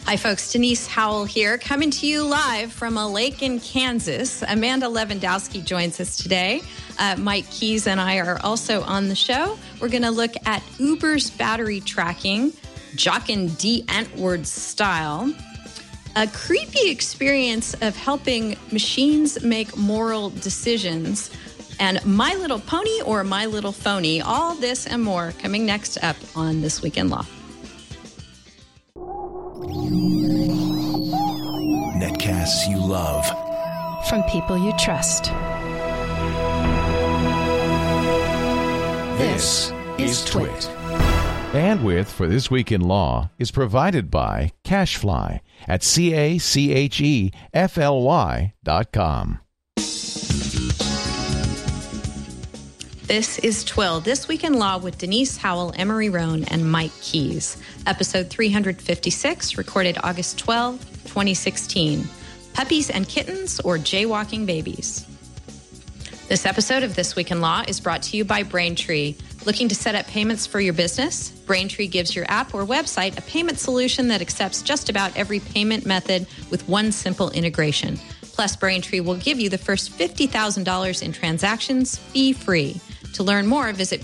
Hi, folks. Denise Howell here, coming to you live from a lake in Kansas. Amanda Lewandowski joins us today. Mike Keys and I are also on the show. We're going to look at Uber's battery tracking, Jochen D. Antwoord style, a creepy experience of helping machines make moral decisions, and My Little Pony or My Little Phony. All this and more coming next up on This Week in Law. Netcasts you love. From people you trust. This is Twit. Bandwidth for This Week in Law is provided by CacheFly at CacheFly.com. This is Twill, This Week in Law with Denise Howell, Emery Roan, and Mike Keys. Episode 356, recorded August 12, 2016. Puppies and Kittens or Jaywalking Babies? This episode of This Week in Law is brought to you by Braintree. Looking to set up payments for your business? Braintree gives your app or website a payment solution that accepts just about every payment method with one simple integration. Plus, Braintree will give you the first $50,000 in transactions fee-free. To learn more, visit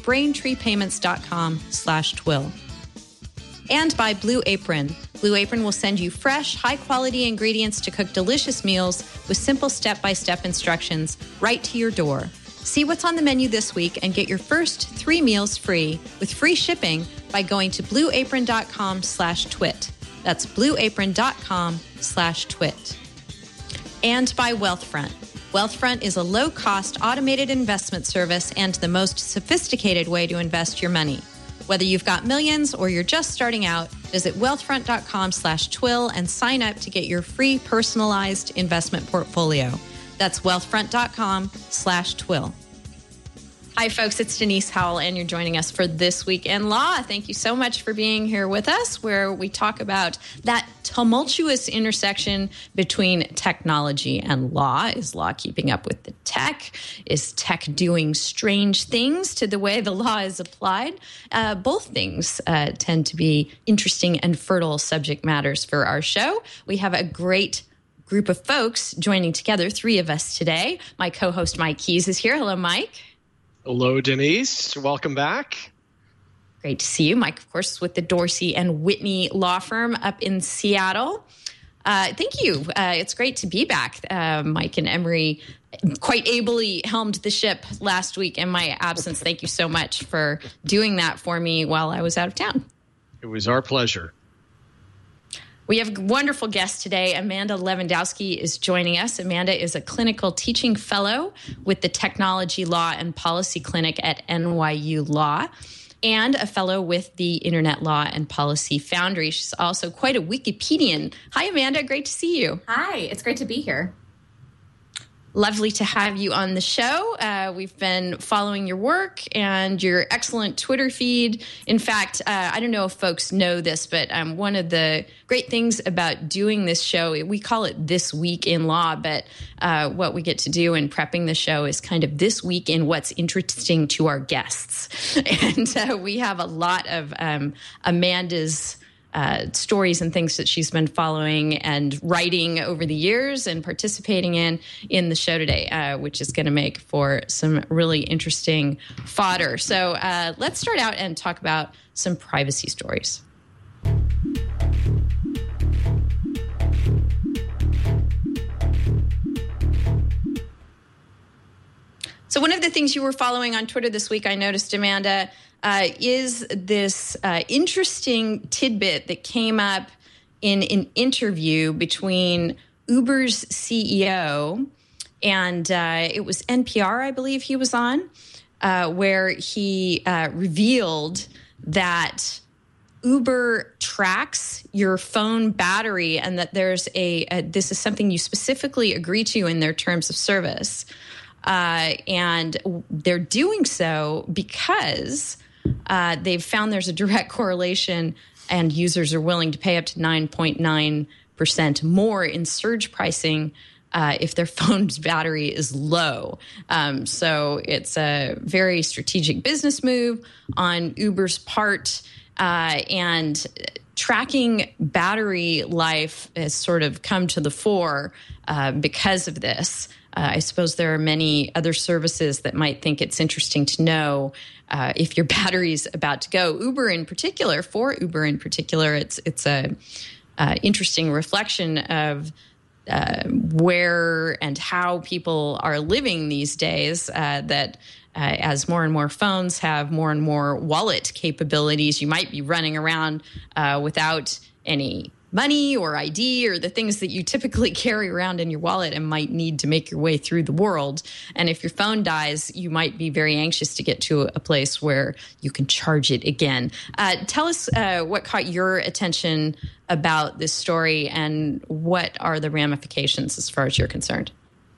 braintreepayments.com/twill. And by Blue Apron. Blue Apron will send you fresh, high-quality ingredients to cook delicious meals with simple step-by-step instructions right to your door. See what's on the menu this week and get your first 3 meals free with free shipping by going to blueapron.com/twit. That's blueapron.com/twit. And by Wealthfront. Wealthfront is a low-cost automated investment service and the most sophisticated way to invest your money. Whether you've got millions or you're just starting out, visit wealthfront.com/twill and sign up to get your free personalized investment portfolio. That's wealthfront.com/twill. Hi, folks. It's Denise Howell, and you're joining us for This Week in Law. Thank you so much for being here with us, where we talk about that tumultuous intersection between technology and law. Is law keeping up with the tech? Is tech doing strange things to the way the law is applied? Both things tend to be interesting and fertile subject matters for our show. We have a great group of folks joining together, 3 of us today. My co-host Mike Keys is here. Hello, Mike. Hello, Denise. Welcome back. Great to see you. Mike, of course, with the Dorsey and Whitney law firm up in Seattle. Thank you. It's great to be back. Mike and Emery quite ably helmed the ship last week in my absence. Thank you so much for doing that for me while I was out of town. It was our pleasure. We have a wonderful guest today. Amanda Lewandowski is joining us. Amanda is a clinical teaching fellow with the Technology Law and Policy Clinic at NYU Law and a fellow with the Internet Law and Policy Foundry. She's also quite a Wikipedian. Hi, Amanda. Great to see you. Hi. It's great to be here. Lovely to have you on the show. We've been following your work and your excellent Twitter feed. In fact, I don't know if folks know this, but one of the great things about doing this show, we call it This Week in Law, but what we get to do in prepping the show is kind of this week in what's interesting to our guests. And we have a lot of Amanda's stories and things that she's been following and writing over the years and participating in the show today, which is going to make for some really interesting fodder. So let's start out and talk about some privacy stories. So one of the things you were following on Twitter this week, I noticed, Amanda, is this interesting tidbit that came up in an interview between Uber's CEO and it was NPR, I believe he was on, where he revealed that Uber tracks your phone battery and that there's this is something you specifically agree to in their terms of service. And they're doing so because they've found there's a direct correlation and users are willing to pay up to 9.9% more in surge pricing if their phone's battery is low. So it's a very strategic business move on Uber's part. And tracking battery life has sort of come to the fore because of this. I suppose there are many other services that might think it's interesting to know if your battery's about to go. For Uber in particular, it's a interesting reflection of where and how people are living these days, that as more and more phones have more and more wallet capabilities, you might be running around without any money or ID or the things that you typically carry around in your wallet and might need to make your way through the world. And if your phone dies, you might be very anxious to get to a place where you can charge it again. Tell us what caught your attention about this story and what are the ramifications as far as you're concerned?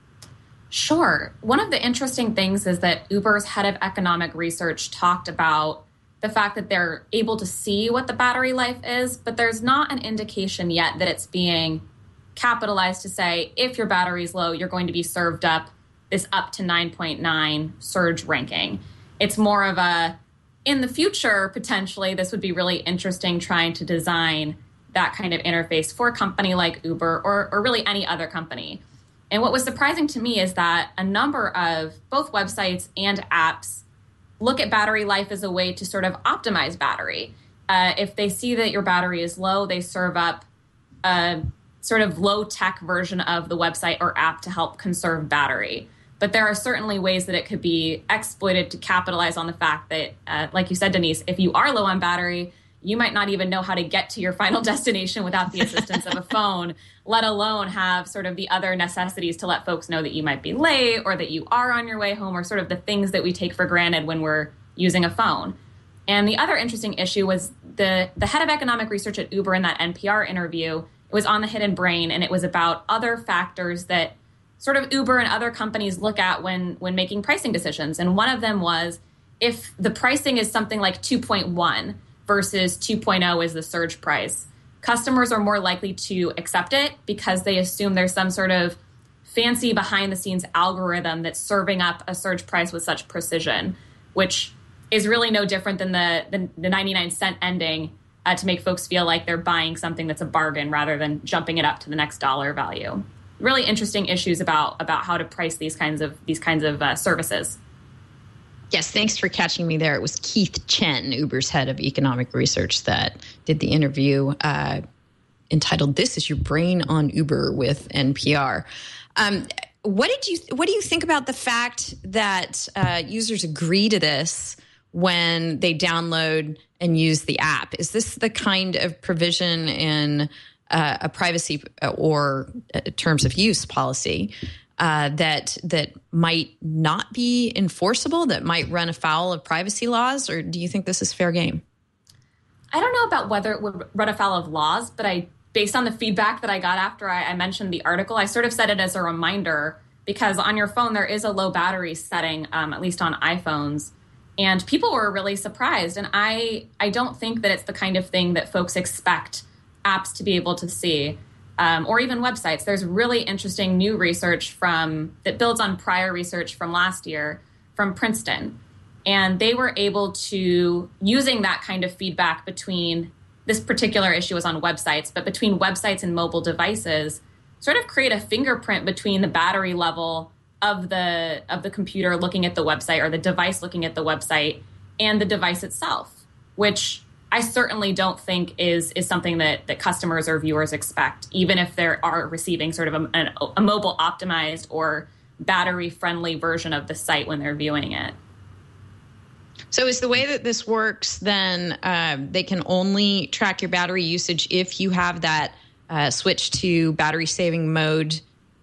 Sure. One of the interesting things is that Uber's head of economic research talked about the fact that they're able to see what the battery life is, but there's not an indication yet that it's being capitalized to say, if your battery is low, you're going to be served up this up to 9.9 surge ranking. It's more of a, in the future, potentially, this would be really interesting trying to design that kind of interface for a company like Uber or really any other company. And what was surprising to me is that a number of both websites and apps look at battery life as a way to sort of optimize battery. If they see that your battery is low, they serve up a sort of low-tech version of the website or app to help conserve battery. But there are certainly ways that it could be exploited to capitalize on the fact that, like you said, Denise, if you are low on battery, you might not even know how to get to your final destination without the assistance of a phone, let alone have sort of the other necessities to let folks know that you might be late or that you are on your way home, or sort of the things that we take for granted when we're using a phone. And the other interesting issue was the head of economic research at Uber in that NPR interview. It was on the hidden brain, and it was about other factors that sort of Uber and other companies look at when making pricing decisions. And one of them was if the pricing is something like 2.1 versus 2.0 is the surge price, customers are more likely to accept it because they assume there's some sort of fancy behind-the-scenes algorithm that's serving up a surge price with such precision, which is really no different than the 99-cent ending to make folks feel like they're buying something that's a bargain rather than jumping it up to the next dollar value. Really interesting issues about how to price these kinds of services. Yes, thanks for catching me there. It was Keith Chen, Uber's head of economic research, that did the interview entitled "This Is Your Brain on Uber" with NPR. What do you think about the fact that users agree to this when they download and use the app? Is this the kind of provision in a privacy or terms of use policy that might not be enforceable, that might run afoul of privacy laws, or do you think this is fair game? I don't know about whether it would run afoul of laws, but based on the feedback that I got after I mentioned the article, I sort of set it as a reminder, because on your phone there is a low battery setting, at least on iPhones, and people were really surprised. And I don't think that it's the kind of thing that folks expect apps to be able to see. Or even websites. There's really interesting new research that builds on prior research from last year from Princeton. And they were able to, using that kind of feedback between, this particular issue was on websites, but between websites and mobile devices, sort of create a fingerprint between the battery level of the computer looking at the website, or the device looking at the website, and the device itself, which I certainly don't think is something that customers or viewers expect, even if they are receiving sort of a mobile optimized or battery friendly version of the site when they're viewing it. So is the way that this works then, they can only track your battery usage if you have that switch to battery saving mode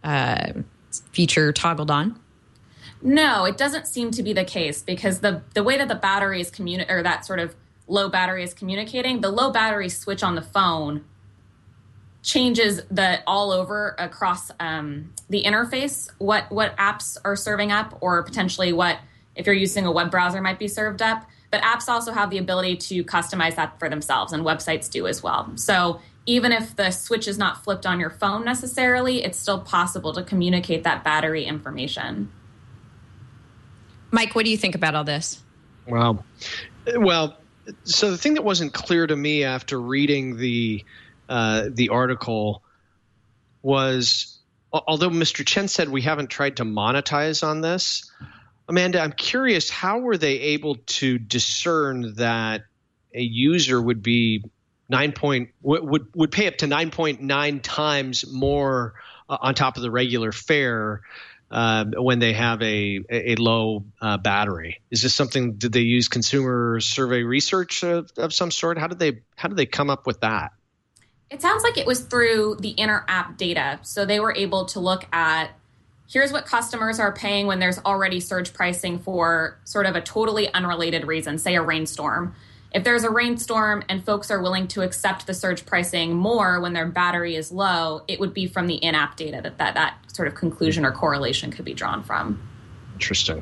feature toggled on? No, it doesn't seem to be the case, because the way that the battery is or that sort of low battery is communicating, the low battery switch on the phone changes all over across the interface, what apps are serving up, or potentially what, if you're using a web browser, might be served up. But apps also have the ability to customize that for themselves, and websites do as well. So even if the switch is not flipped on your phone necessarily, it's still possible to communicate that battery information. Mike, what do you think about all this? Wow. Well, So the thing that wasn't clear to me after reading the article was, although Mr. Chen said we haven't tried to monetize on this, Amanda, I'm curious, how were they able to discern that a user would be would pay up to 9.9 times more on top of the regular fare when they have a low battery? Is this something? Did they use consumer survey research of some sort? How did they come up with that? It sounds like it was through the inter-app data. So they were able to look at, here's what customers are paying when there's already surge pricing for sort of a totally unrelated reason, say a rainstorm. If there's a rainstorm and folks are willing to accept the surge pricing more when their battery is low, it would be from the in-app data that sort of conclusion or correlation could be drawn from. Interesting.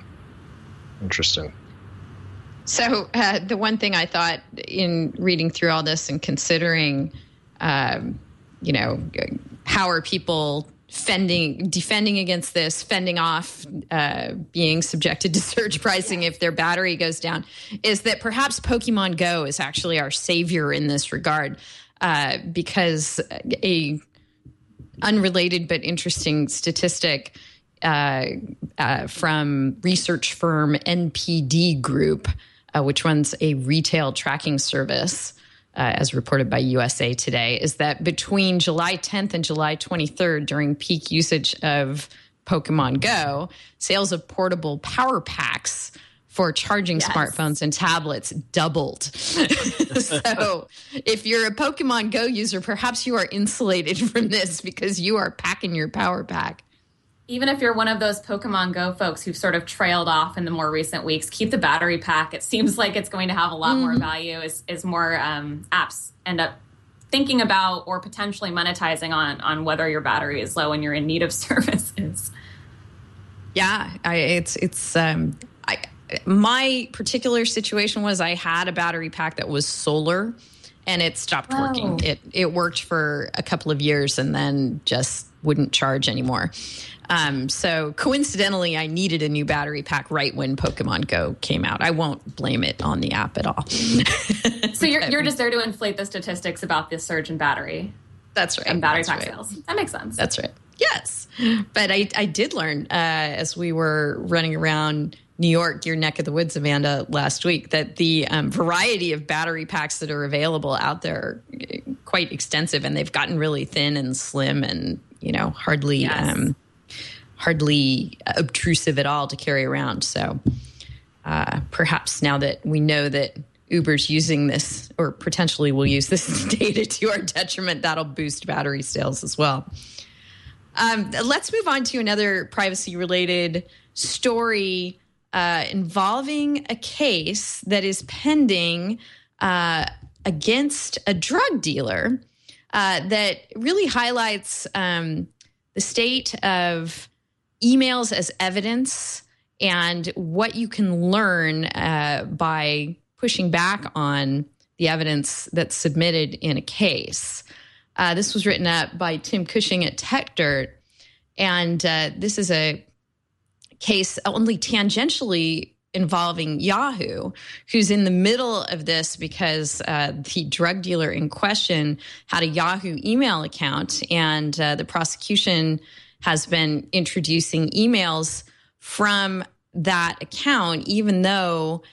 So the one thing I thought in reading through all this and considering, how are people defending against this, fending off being subjected to surge pricing if their battery goes down, is that perhaps Pokemon Go is actually our savior in this regard, because a unrelated but interesting statistic from research firm NPD Group, which runs a retail tracking service, as reported by USA Today, is that between July 10th and July 23rd, during peak usage of Pokemon Go, sales of portable power packs for charging smartphones and tablets doubled. So if you're a Pokemon Go user, perhaps you are insulated from this because you are packing your power pack. Even if you're one of those Pokemon Go folks who've sort of trailed off in the more recent weeks, keep the battery pack. It seems like it's going to have a lot more value as more apps end up thinking about or potentially monetizing on whether your battery is low and you're in need of services. Yeah, my particular situation was I had a battery pack that was solar and it stopped working. It worked for a couple of years and then just wouldn't charge anymore. So coincidentally, I needed a new battery pack right when Pokemon Go came out. I won't blame it on the app at all. So you're just there to inflate the statistics about this surge in battery. That's right. And battery pack sales. That makes sense. That's right. Yes. But I did learn as we were running around New York, your neck of the woods, Amanda, last week, that the variety of battery packs that are available out there are quite extensive, and they've gotten really thin and slim and, hardly obtrusive at all to carry around. So perhaps now that we know that Uber's using this, or potentially will use this data to our detriment, that'll boost battery sales as well. Let's move on to another privacy-related story involving a case that is pending against a drug dealer that really highlights the state of emails as evidence and what you can learn by pushing back on the evidence that's submitted in a case. This was written up by Tim Cushing at TechDirt, and this is a case only tangentially involving Yahoo, who's in the middle of this because the drug dealer in question had a Yahoo email account, and the prosecution has been introducing emails from that account, even though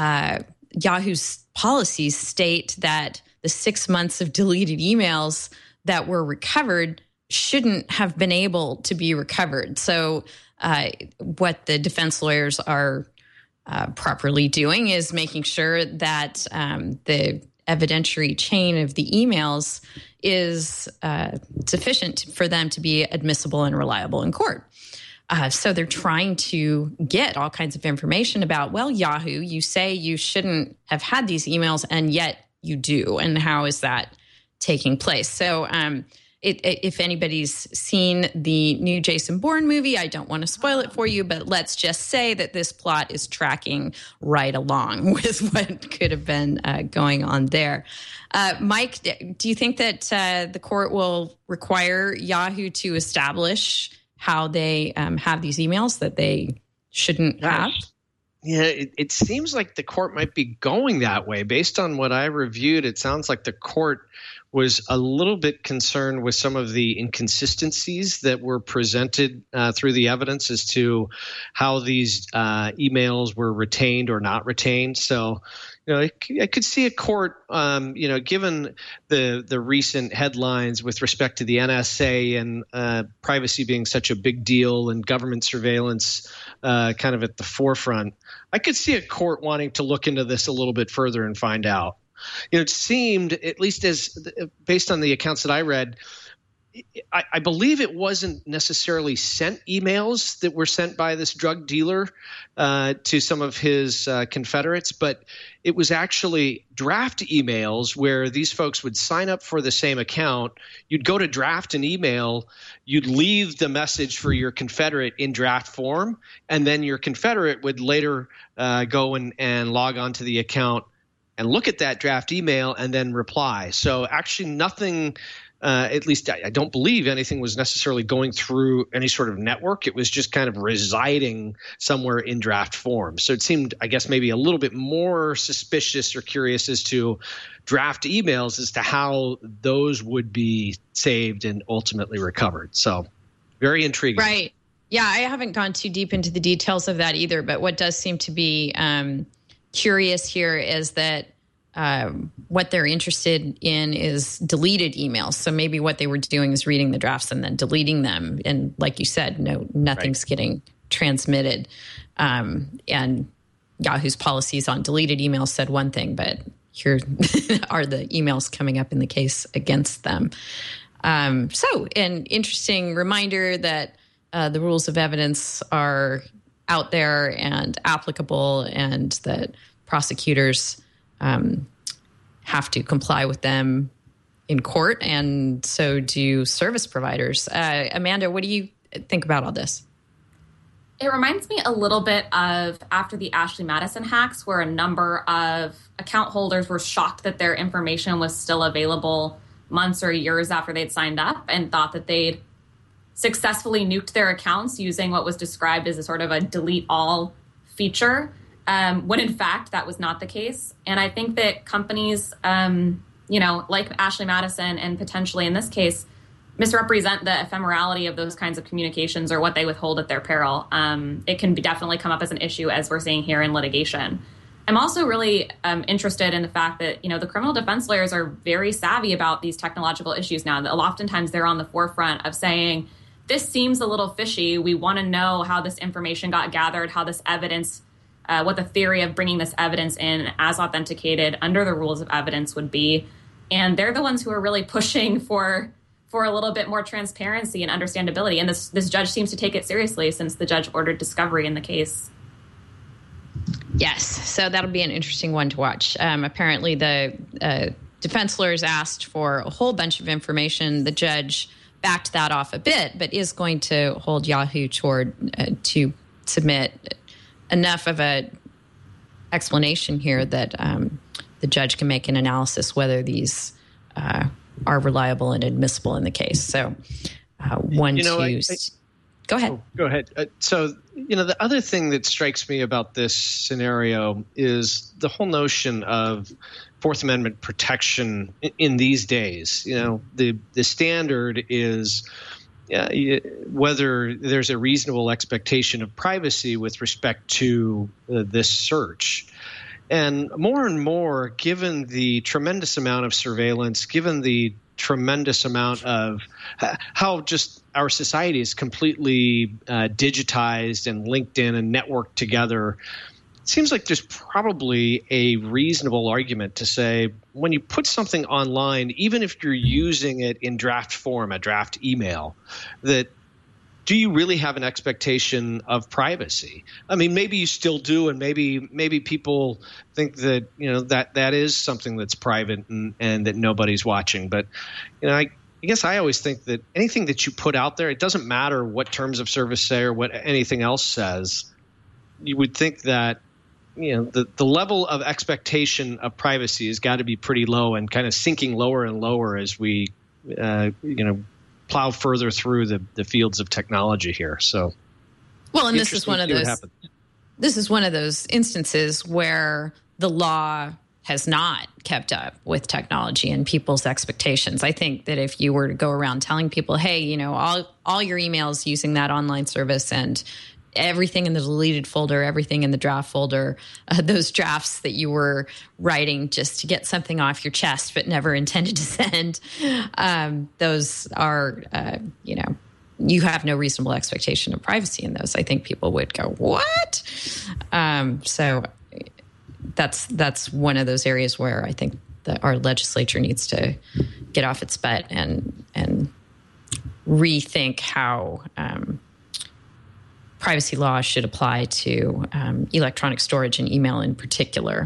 Yahoo's policies state that the 6 months of deleted emails that were recovered shouldn't have been able to be recovered. So what the defense lawyers are properly doing is making sure that the evidentiary chain of the emails is sufficient for them to be admissible and reliable in court. So they're trying to get all kinds of information about, well, Yahoo, you say you shouldn't have had these emails, and yet you do. And how is that taking place? So if anybody's seen the new Jason Bourne movie, I don't want to spoil it for you, but let's just say that this plot is tracking right along with what could have been going on there. Mike, do you think that the court will require Yahoo to establish how they have these emails that they shouldn't have? Yeah, it seems like the court might be going that way. Based on what I reviewed, it sounds like the court was a little bit concerned with some of the inconsistencies that were presented through the evidence as to how these emails were retained or not retained. So, I could see a court, given the recent headlines with respect to the NSA and privacy being such a big deal and government surveillance kind of at the forefront, I could see a court wanting to look into this a little bit further and find out. It seemed, at least based on the accounts that I read, I believe it wasn't necessarily sent emails that were sent by this drug dealer to some of his confederates, but it was actually draft emails where these folks would sign up for the same account. You'd go to draft an email, you'd leave the message for your confederate in draft form, and then your confederate would later go and log onto the account and look at that draft email and then reply. So actually nothing – at least I don't believe anything was necessarily going through any sort of network. It was just kind of residing somewhere in draft form. So it seemed, I guess, maybe a little bit more suspicious or curious as to draft emails as to how those would be saved and ultimately recovered. So very intriguing. Right. Yeah, I haven't gone too deep into the details of that either. But what does seem to be curious here is that what they're interested in is deleted emails. So maybe what they were doing is reading the drafts and then deleting them. And like you said, nothing's getting transmitted. And Yahoo's policies on deleted emails said one thing, but here are the emails coming up in the case against them. So an interesting reminder that the rules of evidence are out there and applicable, and that prosecutors have to comply with them in court, and so do service providers. Amanda, what do you think about all this? It reminds me a little bit of after the Ashley Madison hacks, where a number of account holders were shocked that their information was still available months or years after they'd signed up, and thought that they'd successfully nuked their accounts using what was described as a sort of a delete all feature. When in fact that was not the case. And I think that companies, like Ashley Madison and potentially in this case, misrepresent the ephemerality of those kinds of communications or what they withhold at their peril. It can definitely come up as an issue, as we're seeing here in litigation. I'm also really interested in the fact that, the criminal defense lawyers are very savvy about these technological issues now. Oftentimes they're on the forefront of saying, this seems a little fishy. We want to know how this information got gathered, how this evidence what the theory of bringing this evidence in as authenticated under the rules of evidence would be. And they're the ones who are really pushing for a little bit more transparency and understandability. And this judge seems to take it seriously, since the judge ordered discovery in the case. Yes, so that'll be an interesting one to watch. Apparently the defense lawyers asked for a whole bunch of information. The judge backed that off a bit, but is going to hold Yahoo to submit enough of a explanation here that the judge can make an analysis whether these are reliable and admissible in the case. So go ahead. Go ahead. So, the other thing that strikes me about this scenario is the whole notion of Fourth Amendment protection in these days. The standard is whether there's a reasonable expectation of privacy with respect to this search. And more, given the tremendous amount of surveillance, given the tremendous amount of how just our society is completely digitized and linked in and networked together, it seems like there's probably a reasonable argument to say when you put something online, even if you're using it in draft form, a draft email, that do you really have an expectation of privacy? I mean, maybe you still do, and maybe people think that that is something that's private and that nobody's watching. But I guess I always think that anything that you put out there, it doesn't matter what terms of service say or what anything else says. You would think that the level of expectation of privacy has got to be pretty low and kind of sinking lower and lower as we plow further through the fields of technology here. So, well, and this is one of those. this is one of those instances where the law has not kept up with technology and people's expectations. I think that if you were to go around telling people, hey, you know, all your emails using that online service and everything in the deleted folder, everything in the draft folder, those drafts that you were writing just to get something off your chest but never intended to send, those are, you know, you have no reasonable expectation of privacy in those. I think people would go, what? So that's one of those areas where I think that our legislature needs to get off its butt and rethink how privacy law should apply to electronic storage and email in particular.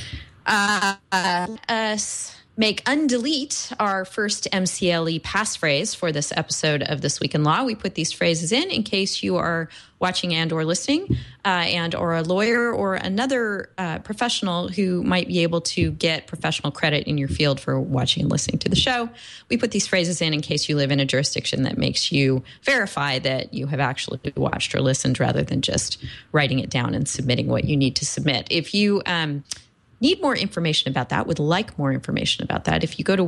Make undelete our first MCLE passphrase for this episode of This Week in Law. We put these phrases in case you are watching and or listening and or a lawyer or another professional who might be able to get professional credit in your field for watching and listening to the show. We put these phrases in case you live in a jurisdiction that makes you verify that you have actually watched or listened rather than just writing it down and submitting what you need to submit. If you need more information about that, would like more information about that, if you go to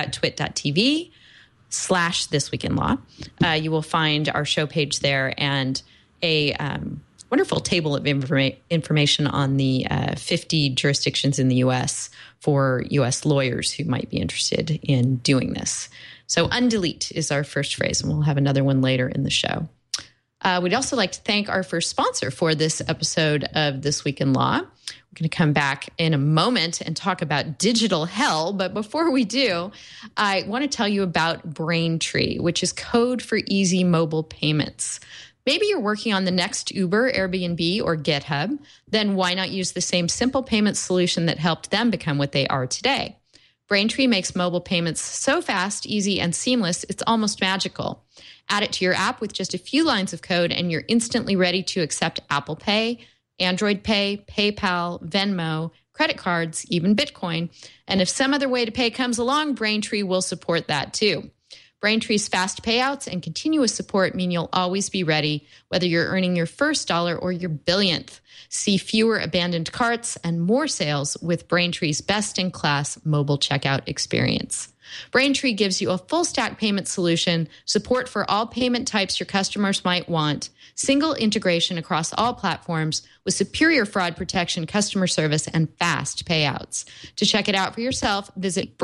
wiki.twit.tv/thisweekinlaw, you will find our show page there and a wonderful table of information on the 50 jurisdictions in the U.S. for U.S. lawyers who might be interested in doing this. So undelete is our first phrase, and we'll have another one later in the show. We'd also like to thank our first sponsor for this episode of This Week in Law. We're going to come back in a moment and talk about digital hell. But before we do, I want to tell you about Braintree, which is code for easy mobile payments. Maybe you're working on the next Uber, Airbnb, or GitHub. Then why not use the same simple payment solution that helped them become what they are today? Braintree makes mobile payments so fast, easy, and seamless, it's almost magical. Add it to your app with just a few lines of code, and you're instantly ready to accept Apple Pay, Android Pay, PayPal, Venmo, credit cards, even Bitcoin. And if some other way to pay comes along, Braintree will support that too. Braintree's fast payouts and continuous support mean you'll always be ready, whether you're earning your first dollar or your billionth. See fewer abandoned carts and more sales with Braintree's best-in-class mobile checkout experience. Braintree gives you a full-stack payment solution, support for all payment types your customers might want, single integration across all platforms with superior fraud protection, customer service, and fast payouts. To check it out for yourself, visit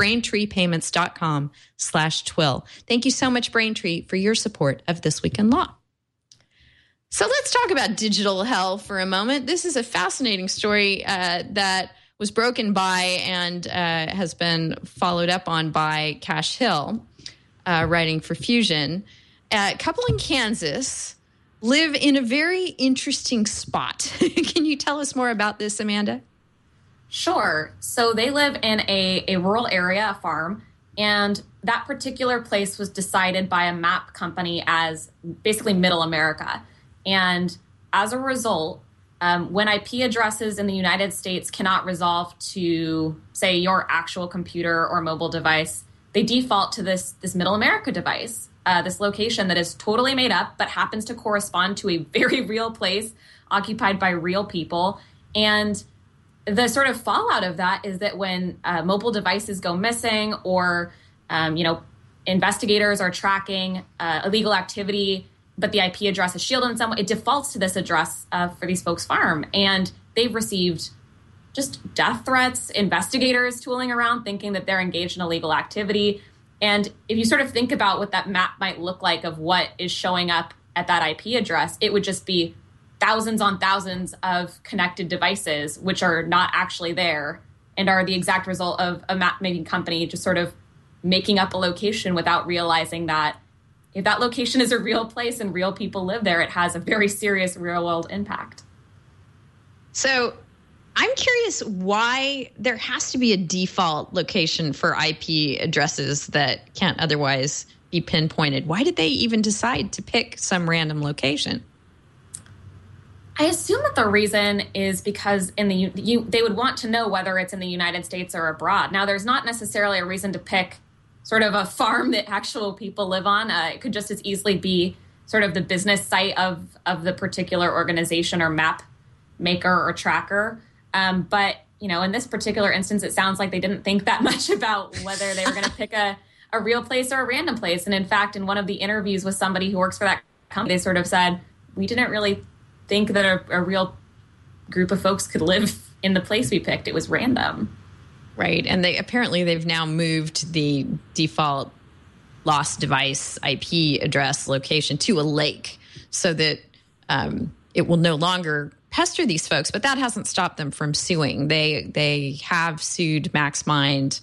BraintreePayments.com/twill. Thank you so much, Braintree, for your support of This Week in Law. So let's talk about digital hell for a moment. This is a fascinating story that was broken by and has been followed up on by Cash Hill, writing for Fusion. A couple in Kansas live in a very interesting spot. Can you tell us more about this, Amanda? Sure. So they live in a rural area, a farm, and that particular place was decided by a map company as basically middle America. And as a result, when IP addresses in the United States cannot resolve to, say, your actual computer or mobile device, they default to this middle America device, this location that is totally made up but happens to correspond to a very real place occupied by real people. And the sort of fallout of that is that when mobile devices go missing or, investigators are tracking illegal activity, but the IP address is shielded in some way, it defaults to this address for these folks' farm. And they've received just death threats, investigators tooling around thinking that they're engaged in illegal activity. And if you sort of think about what that map might look like of what is showing up at that IP address, it would just be thousands on thousands of connected devices, which are not actually there and are the exact result of a map-making company just sort of making up a location without realizing that if that location is a real place and real people live there, it has a very serious real-world impact. So I'm curious why there has to be a default location for IP addresses that can't otherwise be pinpointed. Why did they even decide to pick some random location? I assume that the reason is because they would want to know whether it's in the United States or abroad. Now, there's not necessarily a reason to pick sort of a farm that actual people live on. It could just as easily be sort of the business site of the particular organization or map maker or tracker. But, in this particular instance, it sounds like they didn't think that much about whether they were going to pick a real place or a random place. And in fact, in one of the interviews with somebody who works for that company, they sort of said, we didn't really think that a real group of folks could live in the place we picked. It was random. Right. And they've now moved the default lost device IP address location to a lake so that it will no longer pester these folks. But that hasn't stopped them from suing. They have sued MaxMind.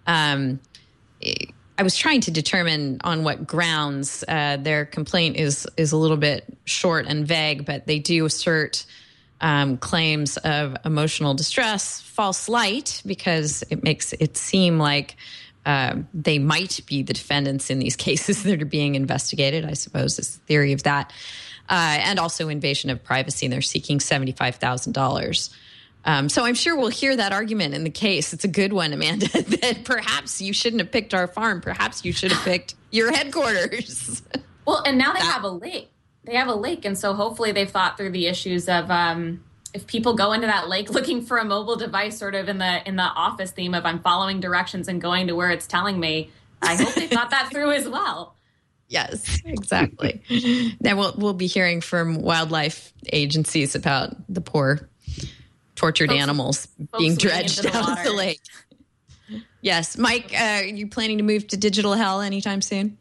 I was trying to determine on what grounds. Their complaint is a little bit short and vague, but they do assert claims of emotional distress, false light, because it makes it seem like they might be the defendants in these cases that are being investigated, I suppose is the theory of that, and also invasion of privacy, and they're seeking $75,000. So I'm sure we'll hear that argument in the case. It's a good one, Amanda, that perhaps you shouldn't have picked our farm. Perhaps you should have picked your headquarters. Well, and now they have a lake. They have a lake, and so hopefully they've thought through the issues of if people go into that lake looking for a mobile device, sort of in the Office theme of I'm following directions and going to where it's telling me. I hope they thought that through as well. Yes, exactly. Now we'll be hearing from wildlife agencies about the poor tortured animals being dredged out of the lake. Yes. Mike, are you planning to move to digital hell anytime soon?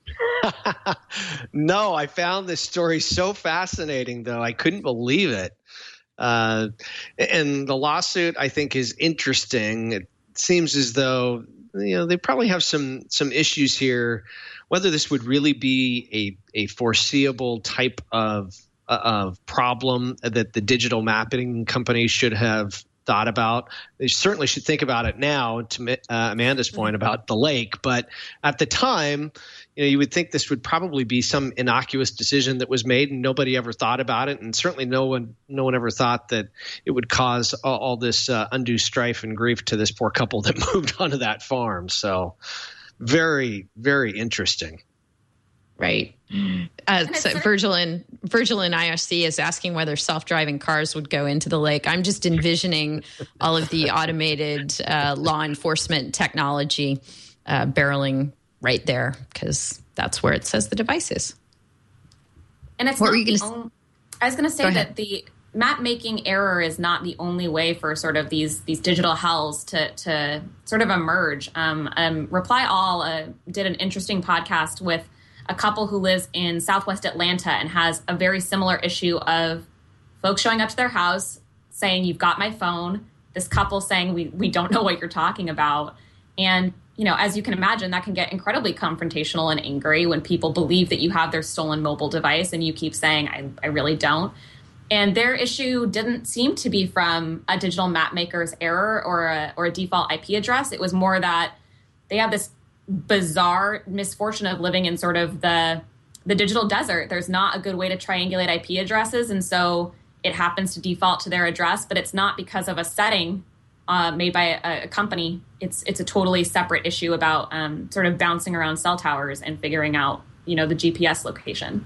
No, I found this story so fascinating, though. I couldn't believe it. And the lawsuit, I think, is interesting. It seems as though, they probably have some issues here, whether this would really be a foreseeable type of problem that the digital mapping companies should have thought about. They certainly should think about it now, to Amanda's point about the lake. But at the time, you would think this would probably be some innocuous decision that was made and nobody ever thought about it. And certainly no one ever thought that it would cause all this undue strife and grief to this poor couple that moved onto that farm. So very, very interesting. Right. So Virgil in IRC is asking whether self-driving cars would go into the lake. I'm just envisioning all of the automated law enforcement technology barreling right there, because that's where it says the device is. And it's I was going to say that the map making error is not the only way for sort of these digital hells to sort of emerge. Reply All did an interesting podcast with a couple who lives in Southwest Atlanta and has a very similar issue of folks showing up to their house saying, "You've got my phone." This couple saying, we don't know what you're talking about. And, as you can imagine, that can get incredibly confrontational and angry when people believe that you have their stolen mobile device and you keep saying, I really don't. And their issue didn't seem to be from a digital map maker's error or a default IP address. It was more that they have this bizarre misfortune of living in sort of the digital desert. There's not a good way to triangulate IP addresses, and so it happens to default to their address, but it's not because of a setting made by a company. It's a totally separate issue about sort of bouncing around cell towers and figuring out, the GPS location.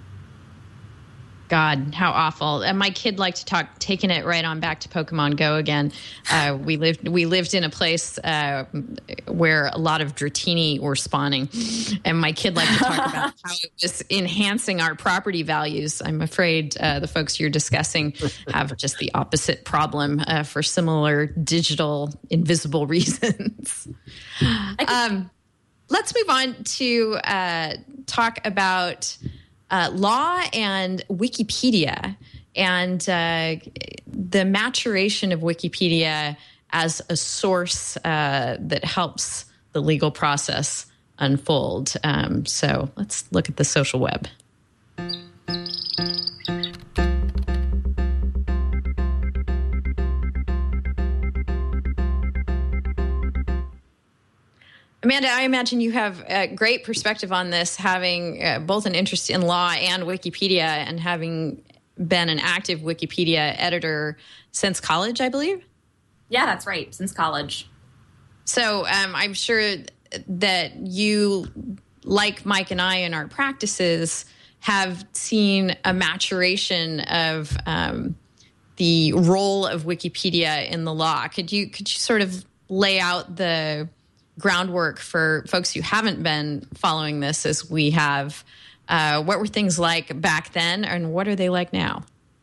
God, how awful. And my kid liked to talk, taking it right on back to Pokemon Go again. We lived in a place where a lot of Dratini were spawning. And my kid liked to talk about how it was enhancing our property values. I'm afraid the folks you're discussing have just the opposite problem for similar digital, invisible reasons. Let's move on to talk about law and Wikipedia and the maturation of Wikipedia as a source that helps the legal process unfold. So let's look at the social web. Amanda, I imagine you have a great perspective on this, having both an interest in law and Wikipedia and having been an active Wikipedia editor since college, I believe? Yeah, that's right, since college. So I'm sure that you, like Mike and I in our practices, have seen a maturation of the role of Wikipedia in the law. Could you sort of lay out the groundwork for folks who haven't been following this as we have? What were things like back then, and what are they like now?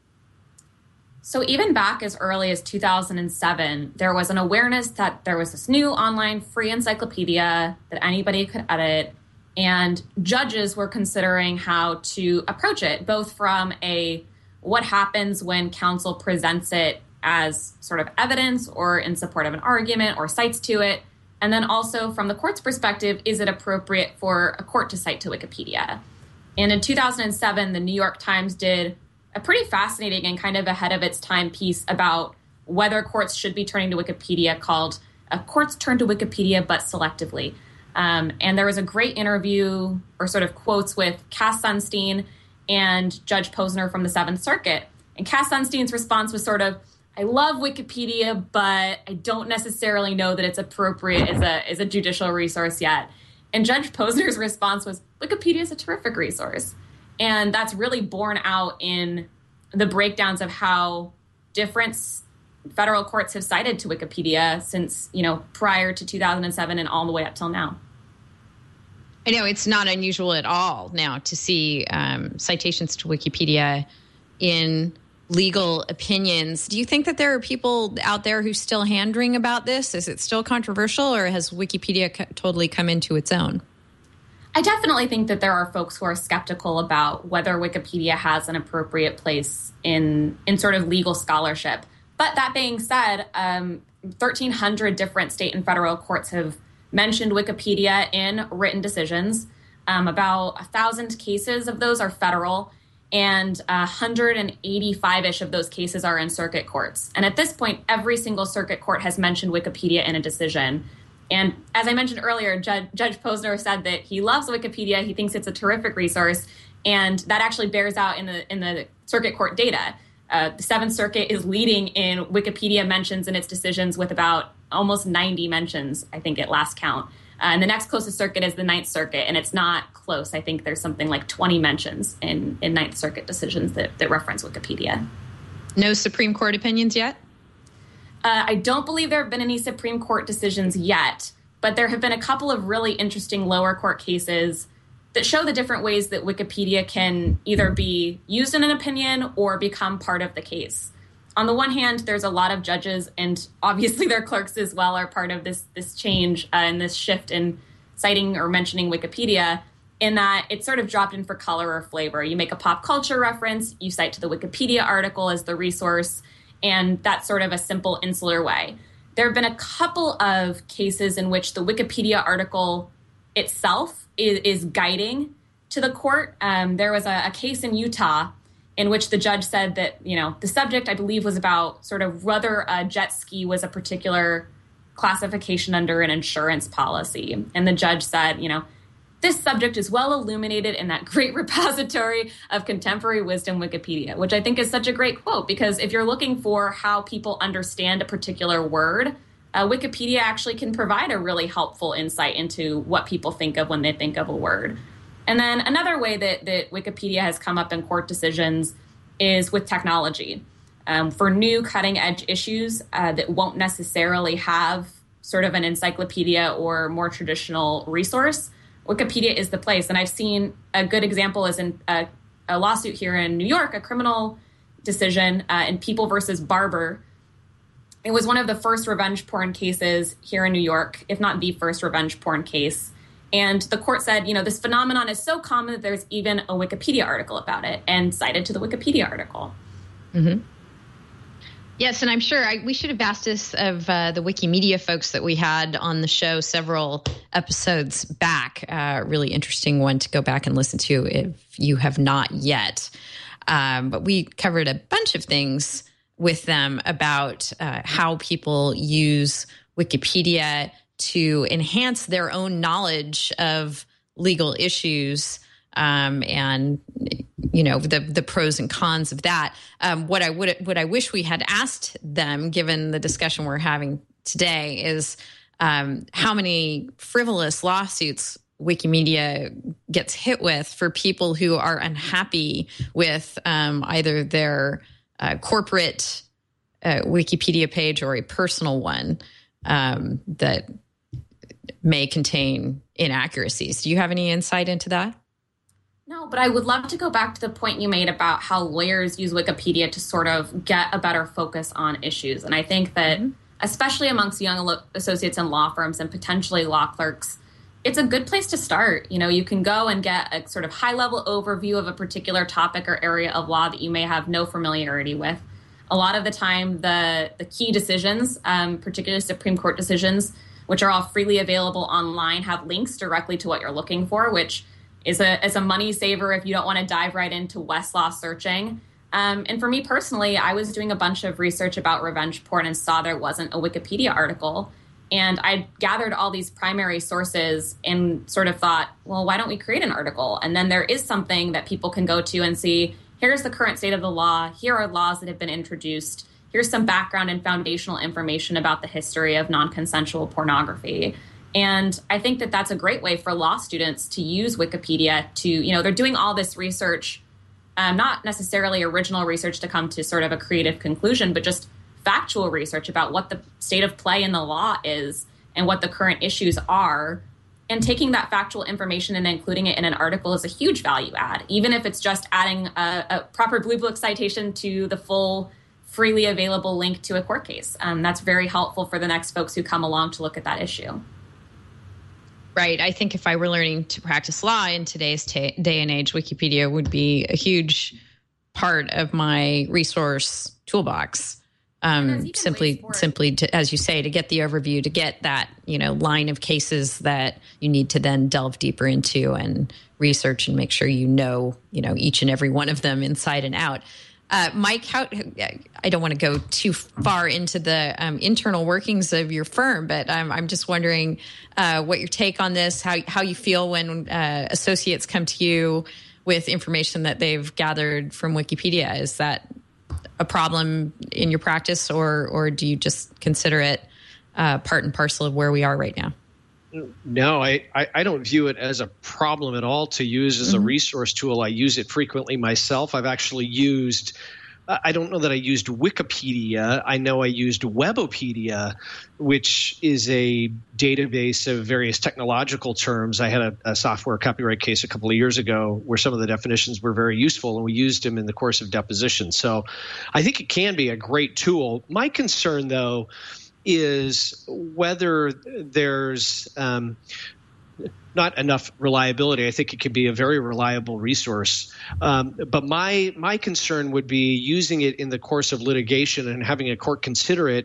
So even back as early as 2007, there was an awareness that there was this new online free encyclopedia that anybody could edit, and judges were considering how to approach it, both from what happens when counsel presents it as sort of evidence or in support of an argument or cites to it, and then also from the court's perspective, is it appropriate for a court to cite to Wikipedia? And in 2007, the New York Times did a pretty fascinating and kind of ahead of its time piece about whether courts should be turning to Wikipedia, called Courts Turn to Wikipedia, but Selectively. And there was a great interview or sort of quotes with Cass Sunstein and Judge Posner from the Seventh Circuit. And Cass Sunstein's response was sort of, I love Wikipedia, but I don't necessarily know that it's appropriate as a judicial resource yet. And Judge Posner's response was, Wikipedia is a terrific resource. And that's really borne out in the breakdowns of how different federal courts have cited to Wikipedia since, prior to 2007 and all the way up till now. I know it's not unusual at all now to see citations to Wikipedia in legal opinions. Do you think that there are people out there who still hand-wring about this? Is it still controversial, or has Wikipedia totally come into its own? I definitely think that there are folks who are skeptical about whether Wikipedia has an appropriate place in sort of legal scholarship. But that being said, 1,300 different state and federal courts have mentioned Wikipedia in written decisions. About 1,000 cases of those are federal, and 185-ish of those cases are in circuit courts. And at this point, every single circuit court has mentioned Wikipedia in a decision. And as I mentioned earlier, Judge Posner said that he loves Wikipedia. He thinks it's a terrific resource, and that actually bears out in the circuit court data. The Seventh Circuit is leading in Wikipedia mentions in its decisions with about almost 90 mentions, I think, at last count. And the next closest circuit is the Ninth Circuit, and it's not close. I think there's something like 20 mentions in Ninth Circuit decisions that reference Wikipedia. No Supreme Court opinions yet? I don't believe there have been any Supreme Court decisions yet, but there have been a couple of really interesting lower court cases that show the different ways that Wikipedia can either be used in an opinion or become part of the case. On the one hand, there's a lot of judges, and obviously their clerks as well, are part of this change and this shift in citing or mentioning Wikipedia, in that it's sort of dropped in for color or flavor. You make a pop culture reference, you cite to the Wikipedia article as the resource, and that's sort of a simple, insular way. There have been a couple of cases in which the Wikipedia article itself is guiding to the court. There was a case in Utah in which the judge said that, the subject, I believe, was about sort of whether a jet ski was a particular classification under an insurance policy. And the judge said, this subject is well illuminated in that great repository of contemporary wisdom, Wikipedia, which I think is such a great quote, because if you're looking for how people understand a particular word, Wikipedia actually can provide a really helpful insight into what people think of when they think of a word. And then another way that Wikipedia has come up in court decisions is with technology. For new cutting-edge issues that won't necessarily have sort of an encyclopedia or more traditional resource, Wikipedia is the place. And I've seen a good example is in a lawsuit here in New York, a criminal decision in People versus Barber. It was one of the first revenge porn cases here in New York, if not the first revenge porn case. And the court said, this phenomenon is so common that there's even a Wikipedia article about it, and cited to the Wikipedia article. Mm-hmm. Yes, and I'm sure we should have asked this of the Wikimedia folks that we had on the show several episodes back. Really interesting one to go back and listen to if you have not yet. But we covered a bunch of things with them about how people use Wikipedia to enhance their own knowledge of legal issues, and the pros and cons of that. What I wish we had asked them, given the discussion we're having today, is how many frivolous lawsuits Wikimedia gets hit with for people who are unhappy with either their corporate Wikipedia page or a personal one that may contain inaccuracies. Do you have any insight into that? No, but I would love to go back to the point you made about how lawyers use Wikipedia to sort of get a better focus on issues. And I think that, especially amongst young associates in law firms and potentially law clerks, it's a good place to start. You know, you can go and get a sort of high-level overview of a particular topic or area of law that you may have no familiarity with. A lot of the time, the key decisions, particularly Supreme Court decisions, which are all freely available online, have links directly to what you're looking for, which is a money saver if you don't want to dive right into Westlaw searching. And for me personally, I was doing a bunch of research about revenge porn and saw there wasn't a Wikipedia article. And I gathered all these primary sources and sort of thought, well, why don't we create an article? And then there is something that people can go to and see, here's the current state of the law. Here are laws that have been introduced. Here's some background and foundational information about the history of non-consensual pornography. And I think that that's a great way for law students to use Wikipedia to, you know, they're doing all this research, not necessarily original research to come to sort of a creative conclusion, but just factual research about what the state of play in the law is and what the current issues are. And taking that factual information and including it in an article is a huge value add, even if it's just adding a proper Blue Book citation to the full freely available link to a court case. That's very helpful for the next folks who come along to look at that issue. Right. I think if I were learning to practice law in today's day and age, Wikipedia would be a huge part of my resource toolbox. Simply to, as you say, to get the overview, to get that, you know, line of cases that you need to then delve deeper into and research and make sure you know, each and every one of them inside and out. Mike, I don't want to go too far into the internal workings of your firm, but I'm just wondering what your take on this, how you feel when associates come to you with information that they've gathered from Wikipedia. Is that a problem in your practice, or do you just consider it part and parcel of where we are right now? No, I don't view it as a problem at all to use as a resource tool. I use it frequently myself. I've actually used, I don't know that I used Wikipedia. I know I used Webopedia, which is a database of various technological terms. I had a software copyright case a couple of years ago where some of the definitions were very useful, and we used them in the course of deposition. So I think it can be a great tool. My concern, though, is whether there's not enough reliability. I think it could be a very reliable resource. But my concern would be using it in the course of litigation and having a court consider it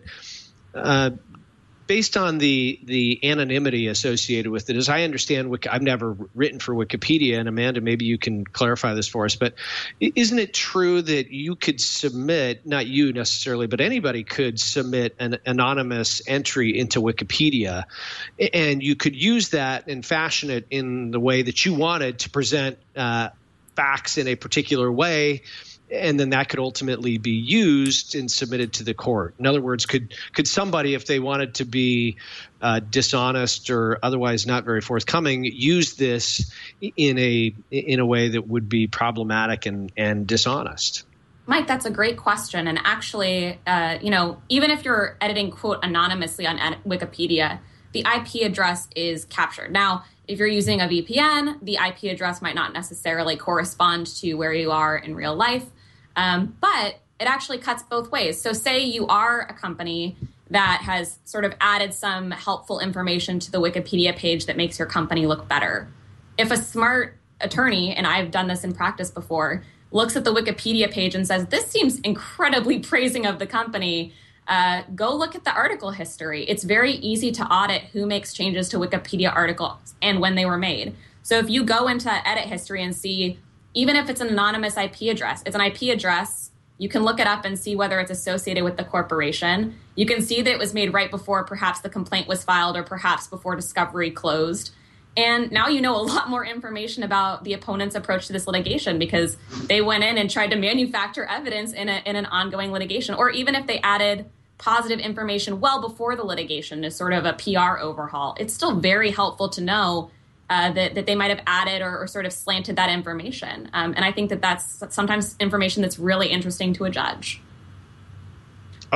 based on the anonymity associated with it. As I understand, I've never written for Wikipedia, and Amanda, maybe you can clarify this for us, but isn't it true that you could submit, not you necessarily, but anybody could submit an anonymous entry into Wikipedia, and you could use that and fashion it in the way that you wanted to present facts in a particular way, and then that could ultimately be used and submitted to the court? In other words, could somebody, if they wanted to be dishonest or otherwise not very forthcoming, use this in a way that would be problematic and dishonest? Mike, that's a great question. And actually, even if you're editing, quote, anonymously on Wikipedia, the IP address is captured. Now, if you're using a VPN, the IP address might not necessarily correspond to where you are in real life. But it actually cuts both ways. So say you are a company that has sort of added some helpful information to the Wikipedia page that makes your company look better. If a smart attorney, and I've done this in practice before, looks at the Wikipedia page and says, this seems incredibly praising of the company, go look at the article history. It's very easy to audit who makes changes to Wikipedia articles and when they were made. So if you go into edit history and see, even if it's an anonymous IP address, it's an IP address, you can look it up and see whether it's associated with the corporation. You can see that it was made right before perhaps the complaint was filed or perhaps before discovery closed. And now you know a lot more information about the opponent's approach to this litigation because they went in and tried to manufacture evidence in an ongoing litigation. Or even if they added positive information well before the litigation as sort of a PR overhaul, it's still very helpful to know that they might have added or sort of slanted that information. And I think that that's sometimes information that's really interesting to a judge.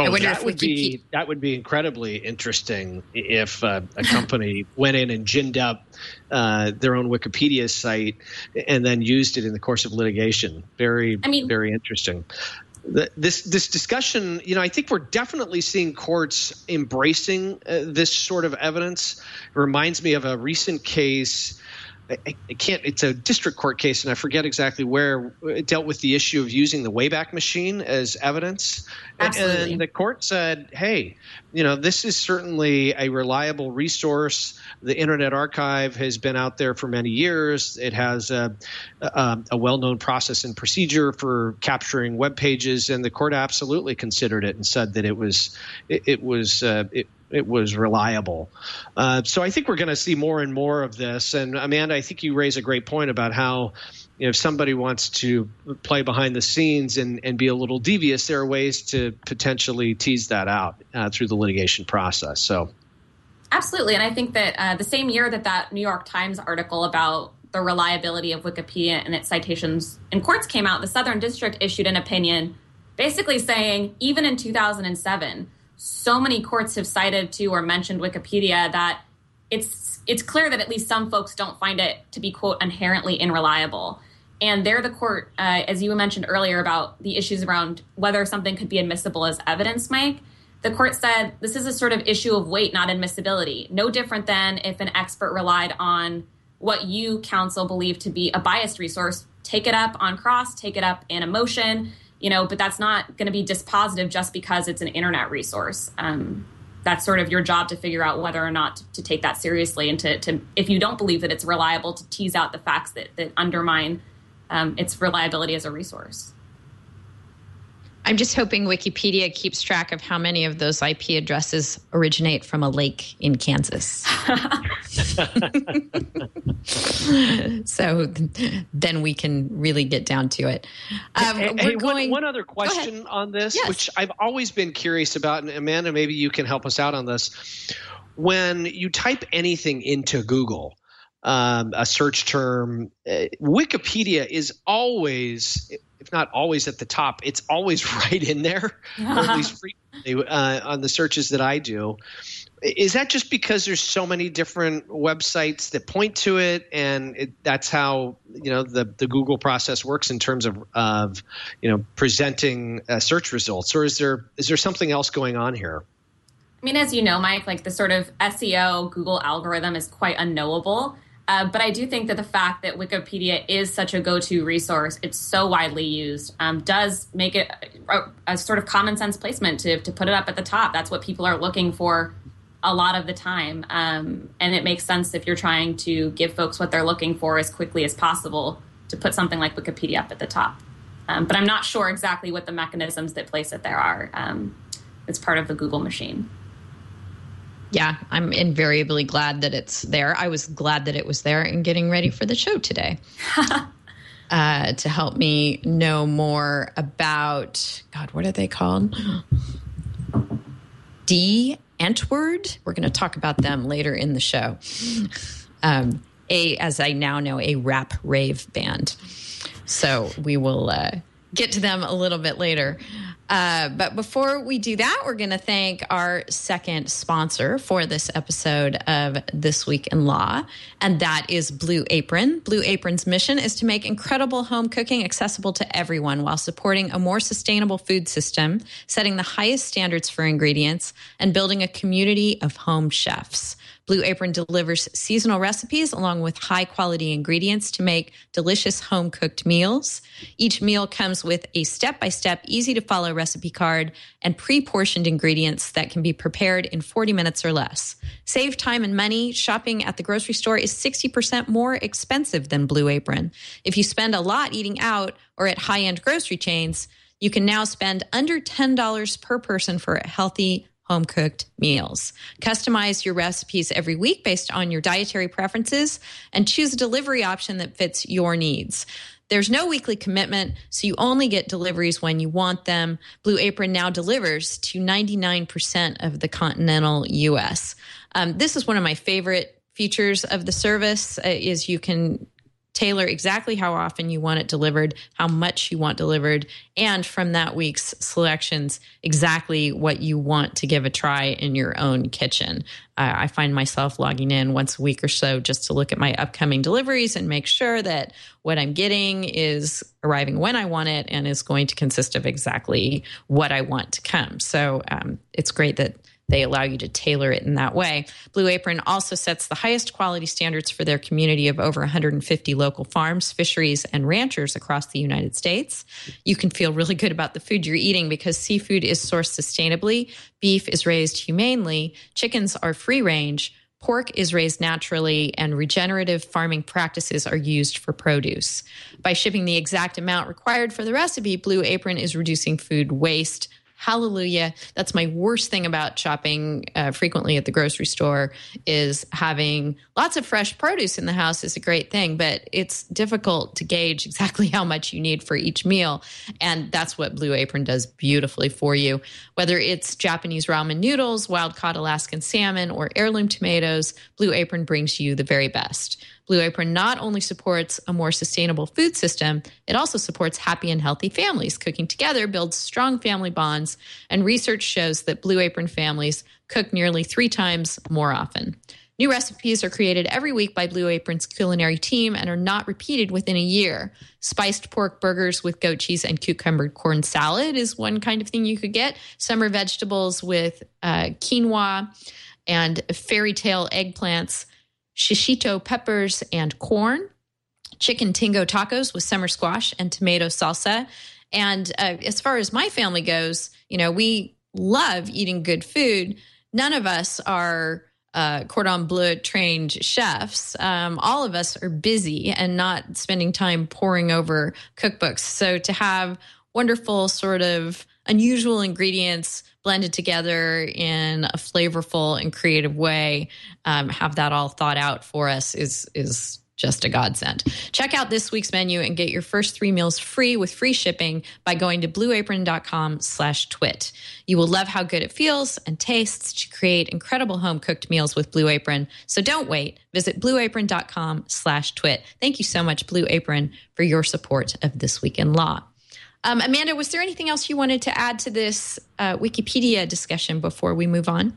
Oh, that would be incredibly interesting if a company went in and ginned up their own Wikipedia site and then used it in the course of litigation. Very interesting. This discussion, I think we're definitely seeing courts embracing this sort of evidence. It reminds me of a recent case. It's a district court case, and I forget exactly where it dealt with the issue of using the Wayback Machine as evidence. Absolutely. And the court said, hey, this is certainly a reliable resource. The Internet Archive has been out there for many years. It has a well-known process and procedure for capturing web pages, and the court absolutely considered it and said that it was reliable. So I think we're going to see more and more of this. And Amanda, I think you raise a great point about how if somebody wants to play behind the scenes and be a little devious, there are ways to potentially tease that out through the litigation process. So, absolutely. And I think that the same year that New York Times article about the reliability of Wikipedia and its citations in courts came out, the Southern District issued an opinion basically saying even in 2007, so many courts have cited to or mentioned Wikipedia that it's clear that at least some folks don't find it to be, quote, inherently unreliable. And there the court, as you mentioned earlier about the issues around whether something could be admissible as evidence, Mike, the court said this is a sort of issue of weight, not admissibility. No different than if an expert relied on what you, counsel, believe to be a biased resource. Take it up on cross, take it up in a motion, but that's not going to be dispositive just because it's an internet resource. That's sort of your job to figure out whether or not to take that seriously and to if you don't believe that it's reliable, to tease out the facts that undermine its reliability as a resource. I'm just hoping Wikipedia keeps track of how many of those IP addresses originate from a lake in Kansas. So then we can really get down to it. One other question on this, yes, which I've always been curious about, and Amanda, maybe you can help us out on this. When you type anything into Google, a search term, Wikipedia is always, if not always at the top, it's always right in there, or at least frequently on the searches that I do. Is that just because there's so many different websites that point to it, and that's how the Google process works in terms of presenting search results, or is there something else going on here? I mean, as you know, Mike, like the sort of SEO Google algorithm is quite unknowable. But I do think that the fact that Wikipedia is such a go-to resource, it's so widely used, does make it a sort of common sense placement to put it up at the top. That's what people are looking for a lot of the time. And it makes sense if you're trying to give folks what they're looking for as quickly as possible to put something like Wikipedia up at the top. But I'm not sure exactly what the mechanisms that place it there are. It's part of the Google machine. Yeah, I'm invariably glad that it's there. I was glad that it was there in getting ready for the show today to help me know more about, God, what are they called? Antwoord. We're going to talk about them later in the show. As I now know, a rap rave band. So we will get to them a little bit later. But before we do that, we're going to thank our second sponsor for this episode of This Week in Law, and that is Blue Apron. Blue Apron's mission is to make incredible home cooking accessible to everyone while supporting a more sustainable food system, setting the highest standards for ingredients, and building a community of home chefs. Blue Apron delivers seasonal recipes along with high-quality ingredients to make delicious home-cooked meals. Each meal comes with a step-by-step, easy-to-follow recipe card and pre-portioned ingredients that can be prepared in 40 minutes or less. Save time and money. Shopping at the grocery store is 60% more expensive than Blue Apron. If you spend a lot eating out or at high-end grocery chains, you can now spend under $10 per person for healthy home-cooked meals. Customize your recipes every week based on your dietary preferences and choose a delivery option that fits your needs. There's no weekly commitment, so you only get deliveries when you want them. Blue Apron now delivers to 99% of the continental U.S. This is one of my favorite features of the service is you can tailor exactly how often you want it delivered, how much you want delivered, and from that week's selections, exactly what you want to give a try in your own kitchen. I find myself logging in once a week or so just to look at my upcoming deliveries and make sure that what I'm getting is arriving when I want it and is going to consist of exactly what I want to come. So it's great that they allow you to tailor it in that way. Blue Apron also sets the highest quality standards for their community of over 150 local farms, fisheries, and ranchers across the United States. You can feel really good about the food you're eating because seafood is sourced sustainably, beef is raised humanely, chickens are free range, pork is raised naturally, and regenerative farming practices are used for produce. By shipping the exact amount required for the recipe, Blue Apron is reducing food waste. Hallelujah. That's my worst thing about shopping frequently at the grocery store, is having lots of fresh produce in the house is a great thing, but it's difficult to gauge exactly how much you need for each meal. And that's what Blue Apron does beautifully for you. Whether it's Japanese ramen noodles, wild-caught Alaskan salmon, or heirloom tomatoes, Blue Apron brings you the very best. Blue Apron not only supports a more sustainable food system, it also supports happy and healthy families. Cooking together builds strong family bonds, and research shows that Blue Apron families cook nearly 3 times more often. New recipes are created every week by Blue Apron's culinary team and are not repeated within a year. Spiced pork burgers with goat cheese and cucumber corn salad is one kind of thing you could get. Summer vegetables with quinoa and fairy tale eggplants, shishito peppers and corn, chicken tingo tacos with summer squash and tomato salsa. And as far as my family goes, we love eating good food. None of us are cordon bleu trained chefs. All of us are busy and not spending time poring over cookbooks. So to have wonderful sort of unusual ingredients blended together in a flavorful and creative way, have that all thought out for us is just a godsend. Check out this week's menu and get your first 3 meals free with free shipping by going to blueapron.com/twit. You will love how good it feels and tastes to create incredible home-cooked meals with Blue Apron. So don't wait. Visit blueapron.com/twit. Thank you so much, Blue Apron, for your support of This Week in Law. Amanda, was there anything else you wanted to add to this Wikipedia discussion before we move on?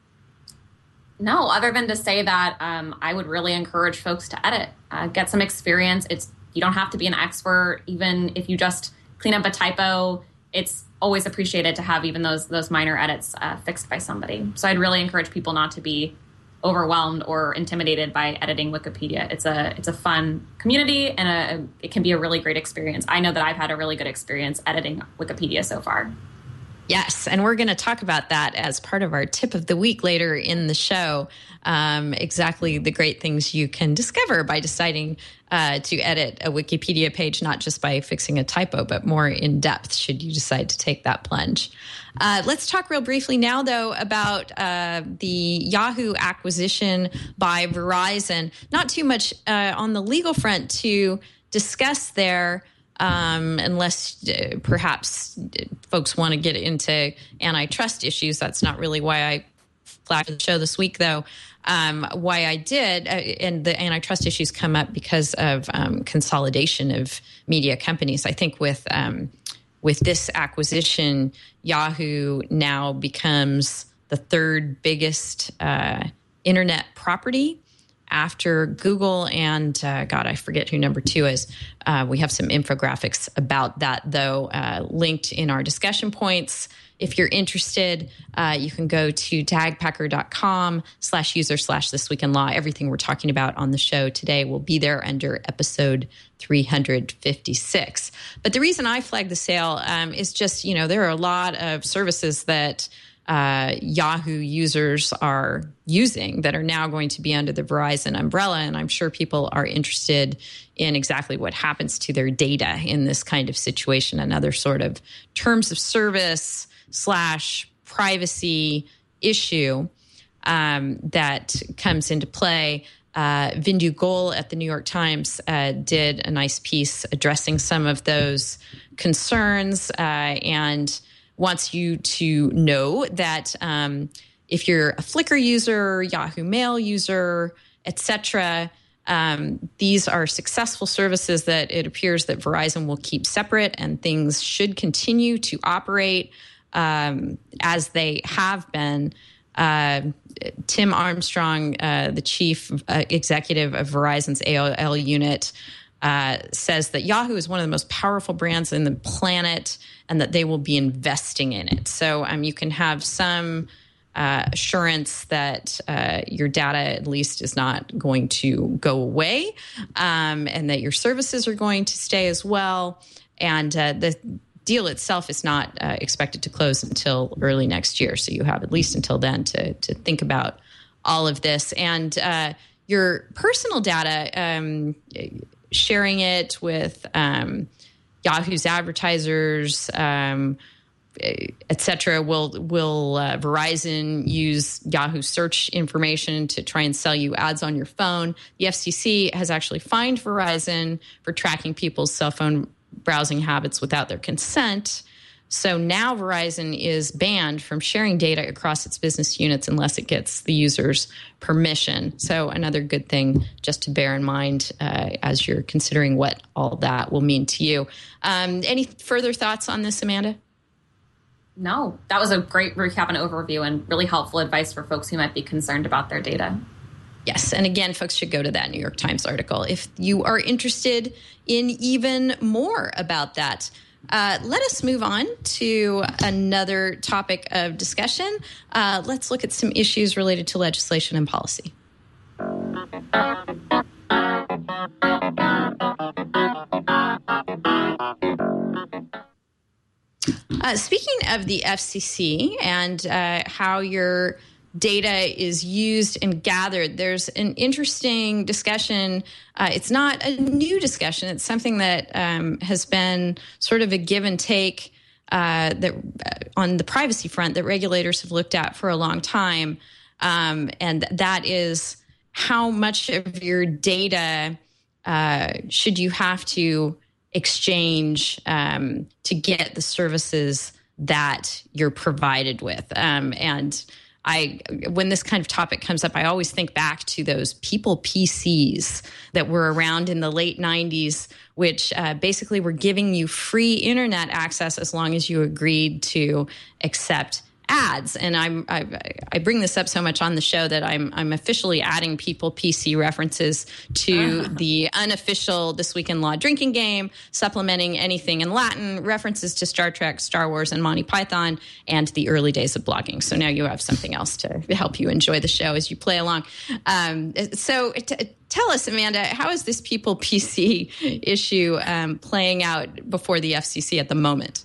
No, other than to say that I would really encourage folks to edit, get some experience. You don't have to be an expert. Even if you just clean up a typo, it's always appreciated to have even those minor edits fixed by somebody. So I'd really encourage people not to be overwhelmed or intimidated by editing Wikipedia. It's a fun community, and it can be a really great experience. I know that I've had a really good experience editing Wikipedia so far. Yes, and we're going to talk about that as part of our tip of the week later in the show. Exactly the great things you can discover by deciding to edit a Wikipedia page, not just by fixing a typo, but more in depth should you decide to take that plunge. Let's talk real briefly now, though, about the Yahoo acquisition by Verizon. Not too much on the legal front to discuss there. Unless perhaps folks want to get into antitrust issues. That's not really why I flagged the show this week, though. Why I did, and the antitrust issues come up because of consolidation of media companies. I think with this acquisition, Yahoo now becomes the 3rd biggest internet property after Google and, I forget who number 2 is. We have some infographics about that, though, linked in our discussion points. If you're interested, you can go to dagpacker.com/user/thisweekinlaw. Everything we're talking about on the show today will be there under episode 356. But the reason I flagged the sale is just, there are a lot of services that Yahoo users are using that are now going to be under the Verizon umbrella. And I'm sure people are interested in exactly what happens to their data in this kind of situation, another sort of terms of service / privacy issue that comes into play. Vindu Goel at the New York Times did a nice piece addressing some of those concerns and wants you to know that if you're a Flickr user, Yahoo Mail user, etc., These are successful services that it appears that Verizon will keep separate, and things should continue to operate as they have been. Tim Armstrong, the chief executive of Verizon's AOL unit, says that Yahoo is one of the most powerful brands in the planet and that they will be investing in it. So you can have some assurance that your data at least is not going to go away, and that your services are going to stay as well. And the deal itself is not expected to close until early next year. So you have at least until then to think about all of this. And your personal data, sharing it with Yahoo's advertisers, et cetera, will Verizon use Yahoo search information to try and sell you ads on your phone? The FCC has actually fined Verizon for tracking people's cell phone browsing habits without their consent. So now Verizon is banned from sharing data across its business units unless it gets the user's permission. So another good thing just to bear in mind as you're considering what all that will mean to you. Any further thoughts on this, Amanda? No, that was a great recap and overview and really helpful advice for folks who might be concerned about their data. Yes. And again, folks should go to that New York Times article if you are interested in even more about that. Let us move on to another topic of discussion. Let's look at some issues related to legislation and policy. Speaking of the FCC and how your data is used and gathered, there's an interesting discussion. It's not a new discussion. It's something that has been sort of a give and take that on the privacy front that regulators have looked at for a long time. And that is how much of your data should you have to exchange to get the services that you're provided with. And when this kind of topic comes up, I always think back to those People PCs that were around in the late 90s, which basically were giving you free internet access as long as you agreed to accept ads. And I bring this up so much on the show that I'm officially adding People PC references to the unofficial This Week in Law drinking game, supplementing anything in Latin, references to Star Trek, Star Wars, and Monty Python, and the early days of blogging. So now you have something else to help you enjoy the show as you play along. Tell us, Amanda, how is this People PC issue playing out before the FCC at the moment?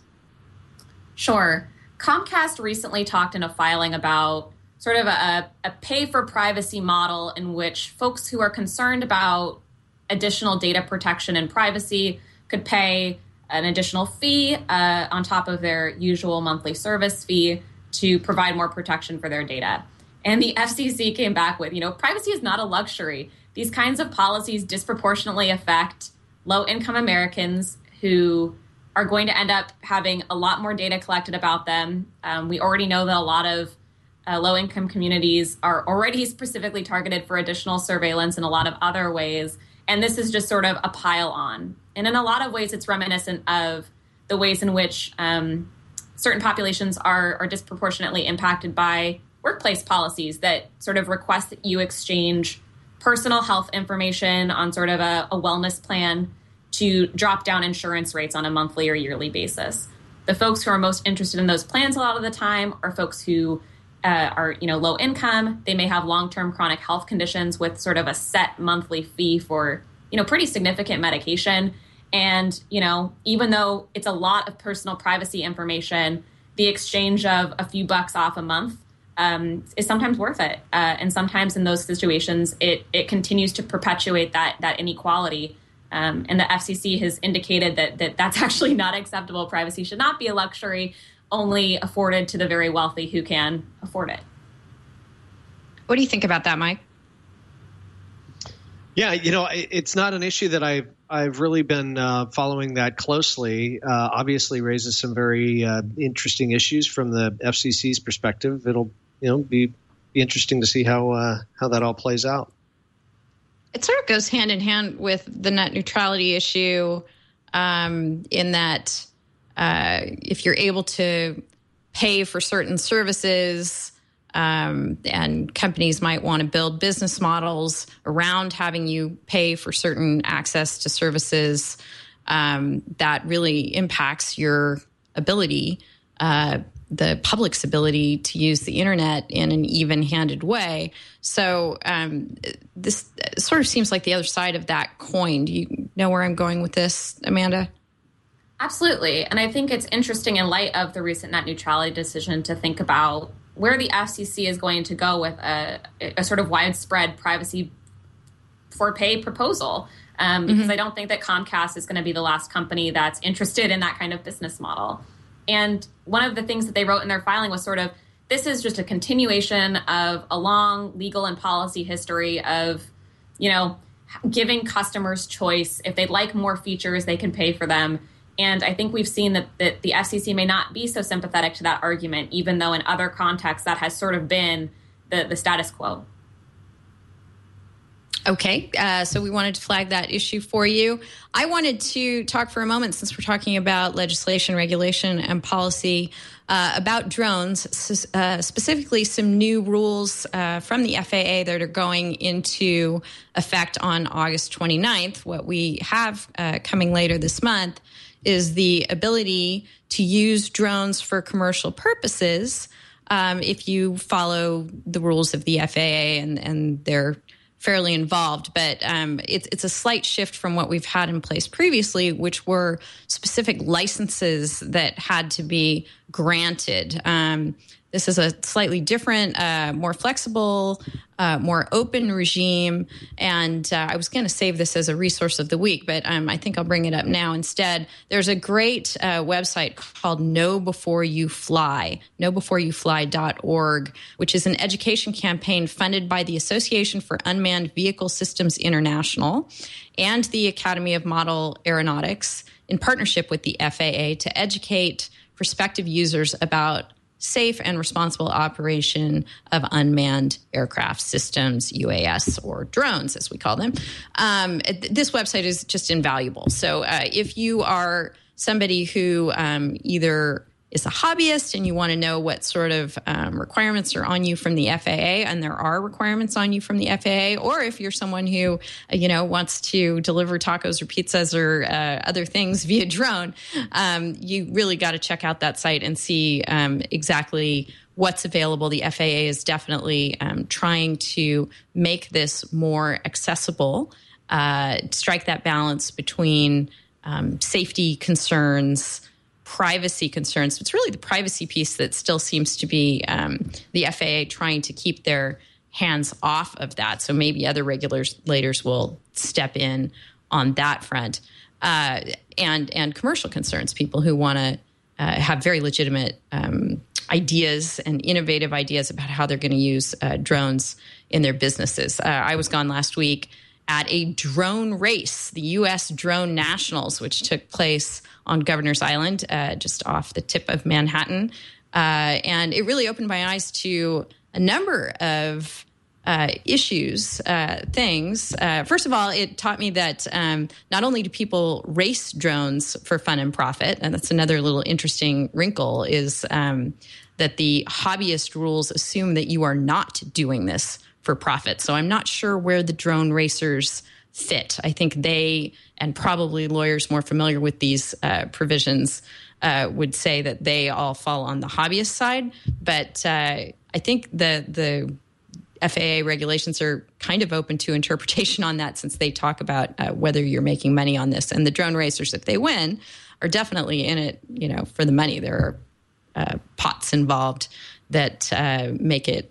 Sure. Comcast recently talked in a filing about sort of a pay-for-privacy model in which folks who are concerned about additional data protection and privacy could pay an additional fee on top of their usual monthly service fee to provide more protection for their data. And the FCC came back with, privacy is not a luxury. These kinds of policies disproportionately affect low-income Americans who are going to end up having a lot more data collected about them. We already know that a lot of low-income communities are already specifically targeted for additional surveillance in a lot of other ways. And this is just sort of a pile on. And in a lot of ways, it's reminiscent of the ways in which certain populations are disproportionately impacted by workplace policies that sort of request that you exchange personal health information on sort of a wellness plan to drop down insurance rates on a monthly or yearly basis. The folks who are most interested in those plans a lot of the time are folks who are low income. They may have long-term chronic health conditions with sort of a set monthly fee for pretty significant medication. And even though it's a lot of personal privacy information, the exchange of a few bucks off a month is sometimes worth it. And sometimes in those situations, it continues to perpetuate that inequality. And the FCC has indicated that that's actually not acceptable. Privacy should not be a luxury only afforded to the very wealthy who can afford it. What do you think about that, Mike? Yeah, it's not an issue that I've really been following that closely. Obviously raises some very interesting issues from the FCC's perspective. It'll be interesting to see how that all plays out. It sort of goes hand in hand with the net neutrality issue, in that if you're able to pay for certain services, and companies might want to build business models around having you pay for certain access to services, that really impacts your ability, the public's ability to use the internet in an even-handed way. So this sort of seems like the other side of that coin. Do you know where I'm going with this, Amanda? Absolutely. And I think it's interesting in light of the recent net neutrality decision to think about where the FCC is going to go with a sort of widespread privacy for pay proposal. Because I don't think that Comcast is going to be the last company that's interested in that kind of business model. And one of the things that they wrote in their filing was sort of, this is just a continuation of a long legal and policy history of, giving customers choice. If they'd like more features, they can pay for them. And I think we've seen that the FCC may not be so sympathetic to that argument, even though in other contexts that has sort of been the status quo. Okay, so we wanted to flag that issue for you. I wanted to talk for a moment, since we're talking about legislation, regulation, and policy, about drones, specifically some new rules from the FAA that are going into effect on August 29th. What we have coming later this month is the ability to use drones for commercial purposes if you follow the rules of the FAA, and they're fairly involved, but it's a slight shift from what we've had in place previously, which were specific licenses that had to be granted. This is a slightly different, more flexible, more open regime. And I was going to save this as a resource of the week, but I think I'll bring it up now instead. There's a great website called Know Before You Fly, knowbeforeyoufly.org, which is an education campaign funded by the Association for Unmanned Vehicle Systems International and the Academy of Model Aeronautics in partnership with the FAA to educate prospective users about safe and responsible operation of unmanned aircraft systems, UAS, or drones, as we call them. This website is just invaluable. So if you are somebody who either is a hobbyist and you want to know what sort of requirements are on you from the FAA, and there are requirements on you from the FAA, or if you're someone who, wants to deliver tacos or pizzas or other things via drone, you really got to check out that site and see exactly what's available. The FAA is definitely trying to make this more accessible, strike that balance between safety concerns, privacy concerns. It's really the privacy piece that still seems to be the FAA trying to keep their hands off of that. So maybe other regulators will step in on that front. And commercial concerns, people who want to have very legitimate ideas and innovative ideas about how they're going to use drones in their businesses. I was gone last week at a drone race, the U.S. Drone Nationals, which took place on Governor's Island, just off the tip of Manhattan. And it really opened my eyes to a number of issues, things. First of all, it taught me that not only do people race drones for fun and profit, and that's another little interesting wrinkle, is that the hobbyist rules assume that you are not doing this for profit. So I'm not sure where the drone racers fit. I think they, and probably lawyers more familiar with these provisions, would say that they all fall on the hobbyist side. But I think the FAA regulations are kind of open to interpretation on that, since they talk about whether you're making money on this. And the drone racers, if they win, are definitely in it, for the money. There are pots involved that make it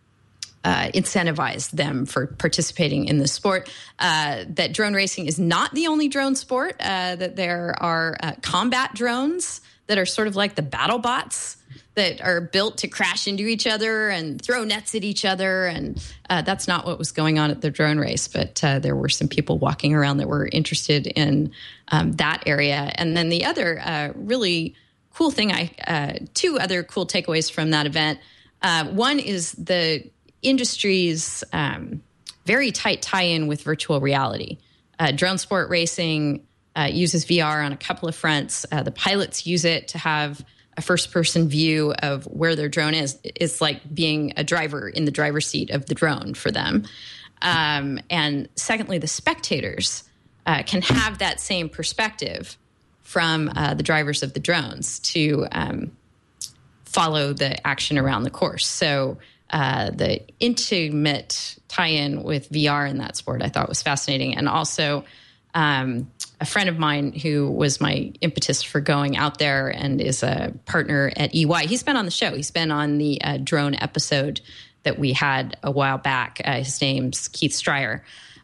incentivize them for participating in the sport. That drone racing is not the only drone sport, that there are combat drones that are sort of like the battle bots that are built to crash into each other and throw nets at each other. And that's not what was going on at the drone race, but there were some people walking around that were interested in that area. And then the other really cool thing, two other cool takeaways from that event. One is the industry's very tight tie-in with virtual reality. Drone sport racing uses VR on a couple of fronts. The pilots use it to have a first-person view of where their drone is. It's like being a driver in the driver's seat of the drone for them. And secondly, the spectators can have that same perspective from the drivers of the drones to follow the action around the course. So the intimate tie-in with VR in that sport I thought was fascinating. And also a friend of mine who was my impetus for going out there and is a partner at EY. He's been on the show. He's been on the drone episode that we had a while back. His name's Keith Stryer.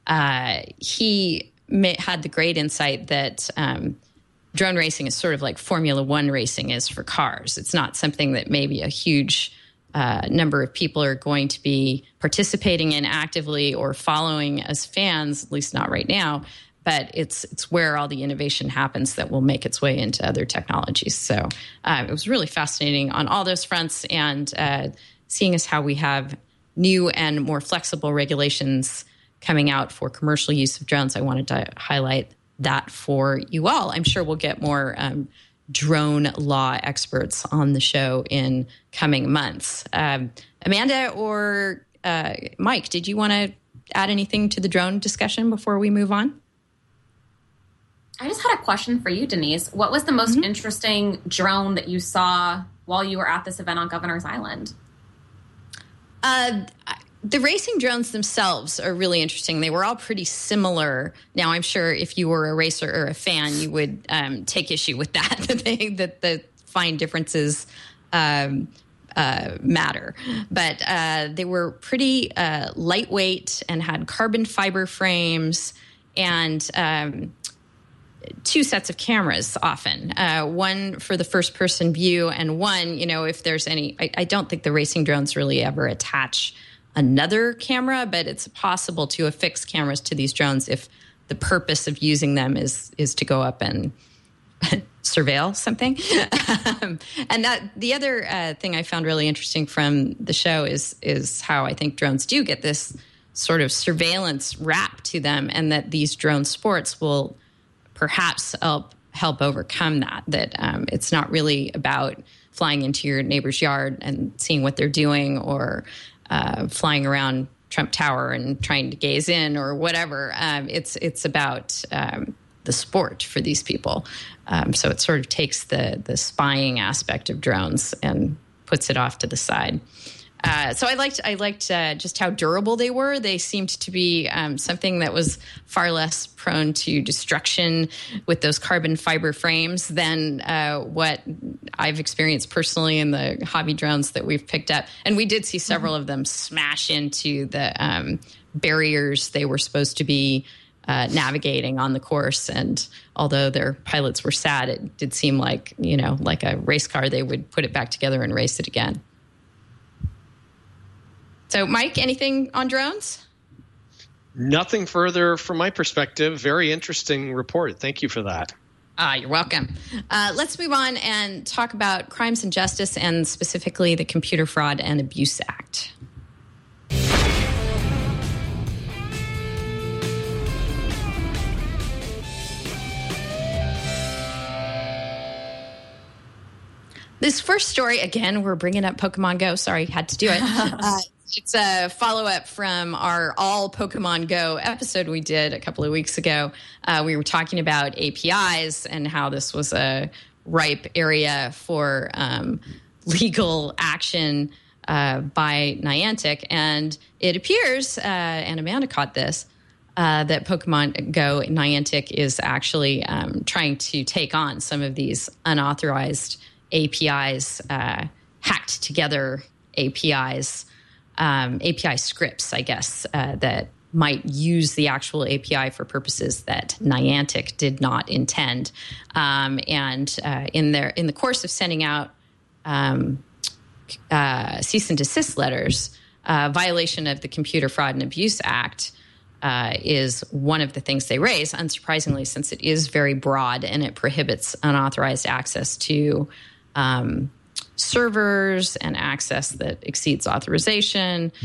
He had the great insight that drone racing is sort of like Formula One racing is for cars. It's not something that maybe a huge number of people are going to be participating in actively or following as fans, at least not right now. But it's where all the innovation happens that will make its way into other technologies. So it was really fascinating on all those fronts, and seeing as how we have new and more flexible regulations coming out for commercial use of drones, I wanted to highlight that for you all. I'm sure we'll get more drone law experts on the show in coming months. Amanda or Mike, did you want to add anything to the drone discussion before we move on? I just had a question for you, Denise. What was the most interesting drone that you saw while you were at this event on Governor's Island? The racing drones themselves are really interesting. They were all pretty similar. Now, I'm sure if you were a racer or a fan, you would take issue with that, that the fine differences matter. But they were pretty lightweight and had carbon fiber frames and two sets of cameras often, one for the first person view and one, if there's any, I don't think the racing drones really ever attach another camera, but it's possible to affix cameras to these drones if the purpose of using them is to go up and surveil something. And that the other thing I found really interesting from the show is how I think drones do get this sort of surveillance rap to them, and that these drone sports will perhaps help overcome that it's not really about flying into your neighbor's yard and seeing what they're doing, or flying around Trump Tower and trying to gaze in or whatever. It's about the sport for these people. So it sort of takes the spying aspect of drones and puts it off to the side. So I liked just how durable they were. They seemed to be something that was far less prone to destruction with those carbon fiber frames than what I've experienced personally in the hobby drones that we've picked up. And we did see several of them smash into the barriers they were supposed to be navigating on the course. And although their pilots were sad, it did seem like, like a race car, they would put it back together and race it again. So, Mike, anything on drones? Nothing further from my perspective. Very interesting report. Thank you for that. You're welcome. Let's move on and talk about crimes and justice, and specifically the Computer Fraud and Abuse Act. This first story, again, we're bringing up Pokemon Go. Sorry, had to do it. It's a follow-up from our All Pokemon Go episode we did a couple of weeks ago. We were talking about APIs and how this was a ripe area for legal action by Niantic. And it appears, and Amanda caught this, that Pokemon Go Niantic is actually trying to take on some of these unauthorized APIs, hacked together APIs, API scripts, I guess, that might use the actual API for purposes that Niantic did not intend. And in the course of sending out cease and desist letters, violation of the Computer Fraud and Abuse Act is one of the things they raise, unsurprisingly, since it is very broad and it prohibits unauthorized access to servers and access that exceeds authorization.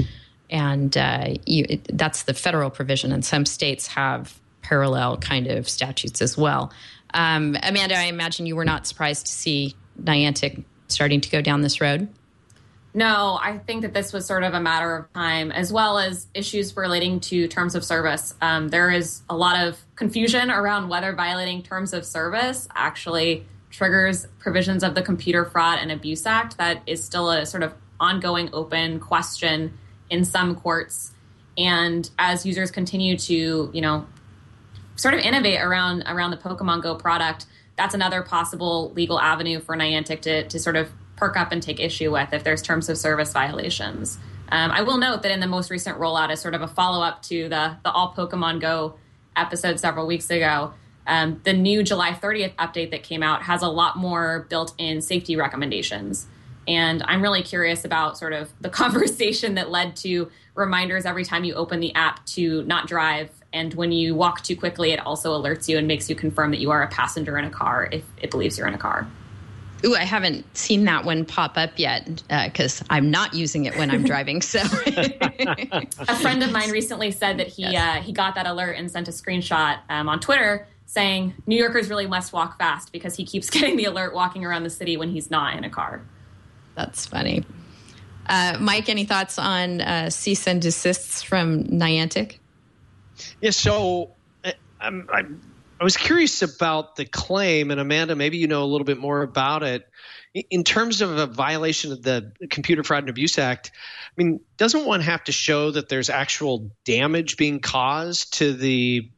And that's the federal provision, and some states have parallel kind of statutes as well. Amanda, I imagine you were not surprised to see Niantic starting to go down this road? No, I think that this was sort of a matter of time, as well as issues relating to terms of service. There is a lot of confusion around whether violating terms of service actually triggers provisions of the Computer Fraud and Abuse Act. That is still a sort of ongoing open question in some courts. And as users continue to, sort of innovate around the Pokemon Go product, that's another possible legal avenue for Niantic to sort of perk up and take issue with if there's terms of service violations. I will note that in the most recent rollout, as sort of a follow-up to the All Pokemon Go episode several weeks ago, the new July 30th update that came out has a lot more built-in safety recommendations. And I'm really curious about sort of the conversation that led to reminders every time you open the app to not drive. And when you walk too quickly, it also alerts you and makes you confirm that you are a passenger in a car if it believes you're in a car. Ooh, I haven't seen that one pop up yet because I'm not using it when I'm driving. So a friend of mine recently said that he got that alert and sent a screenshot on Twitter saying New Yorkers really must walk fast because he keeps getting the alert walking around the city when he's not in a car. That's funny. Mike, any thoughts on cease and desists from Niantic? Yeah, so I was curious about the claim, and Amanda, maybe you know a little bit more about it. In terms of a violation of the Computer Fraud and Abuse Act, I mean, doesn't one have to show that there's actual damage being caused to the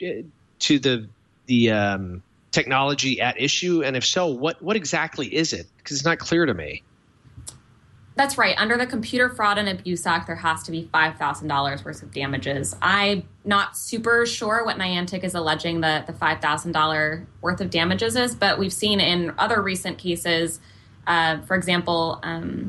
technology at issue? And if so, what exactly is it? Because it's not clear to me. That's right. Under the Computer Fraud and Abuse Act, there has to be $5,000 worth of damages. I'm not super sure what Niantic is alleging the $5,000 worth of damages is, but we've seen in other recent cases, for example,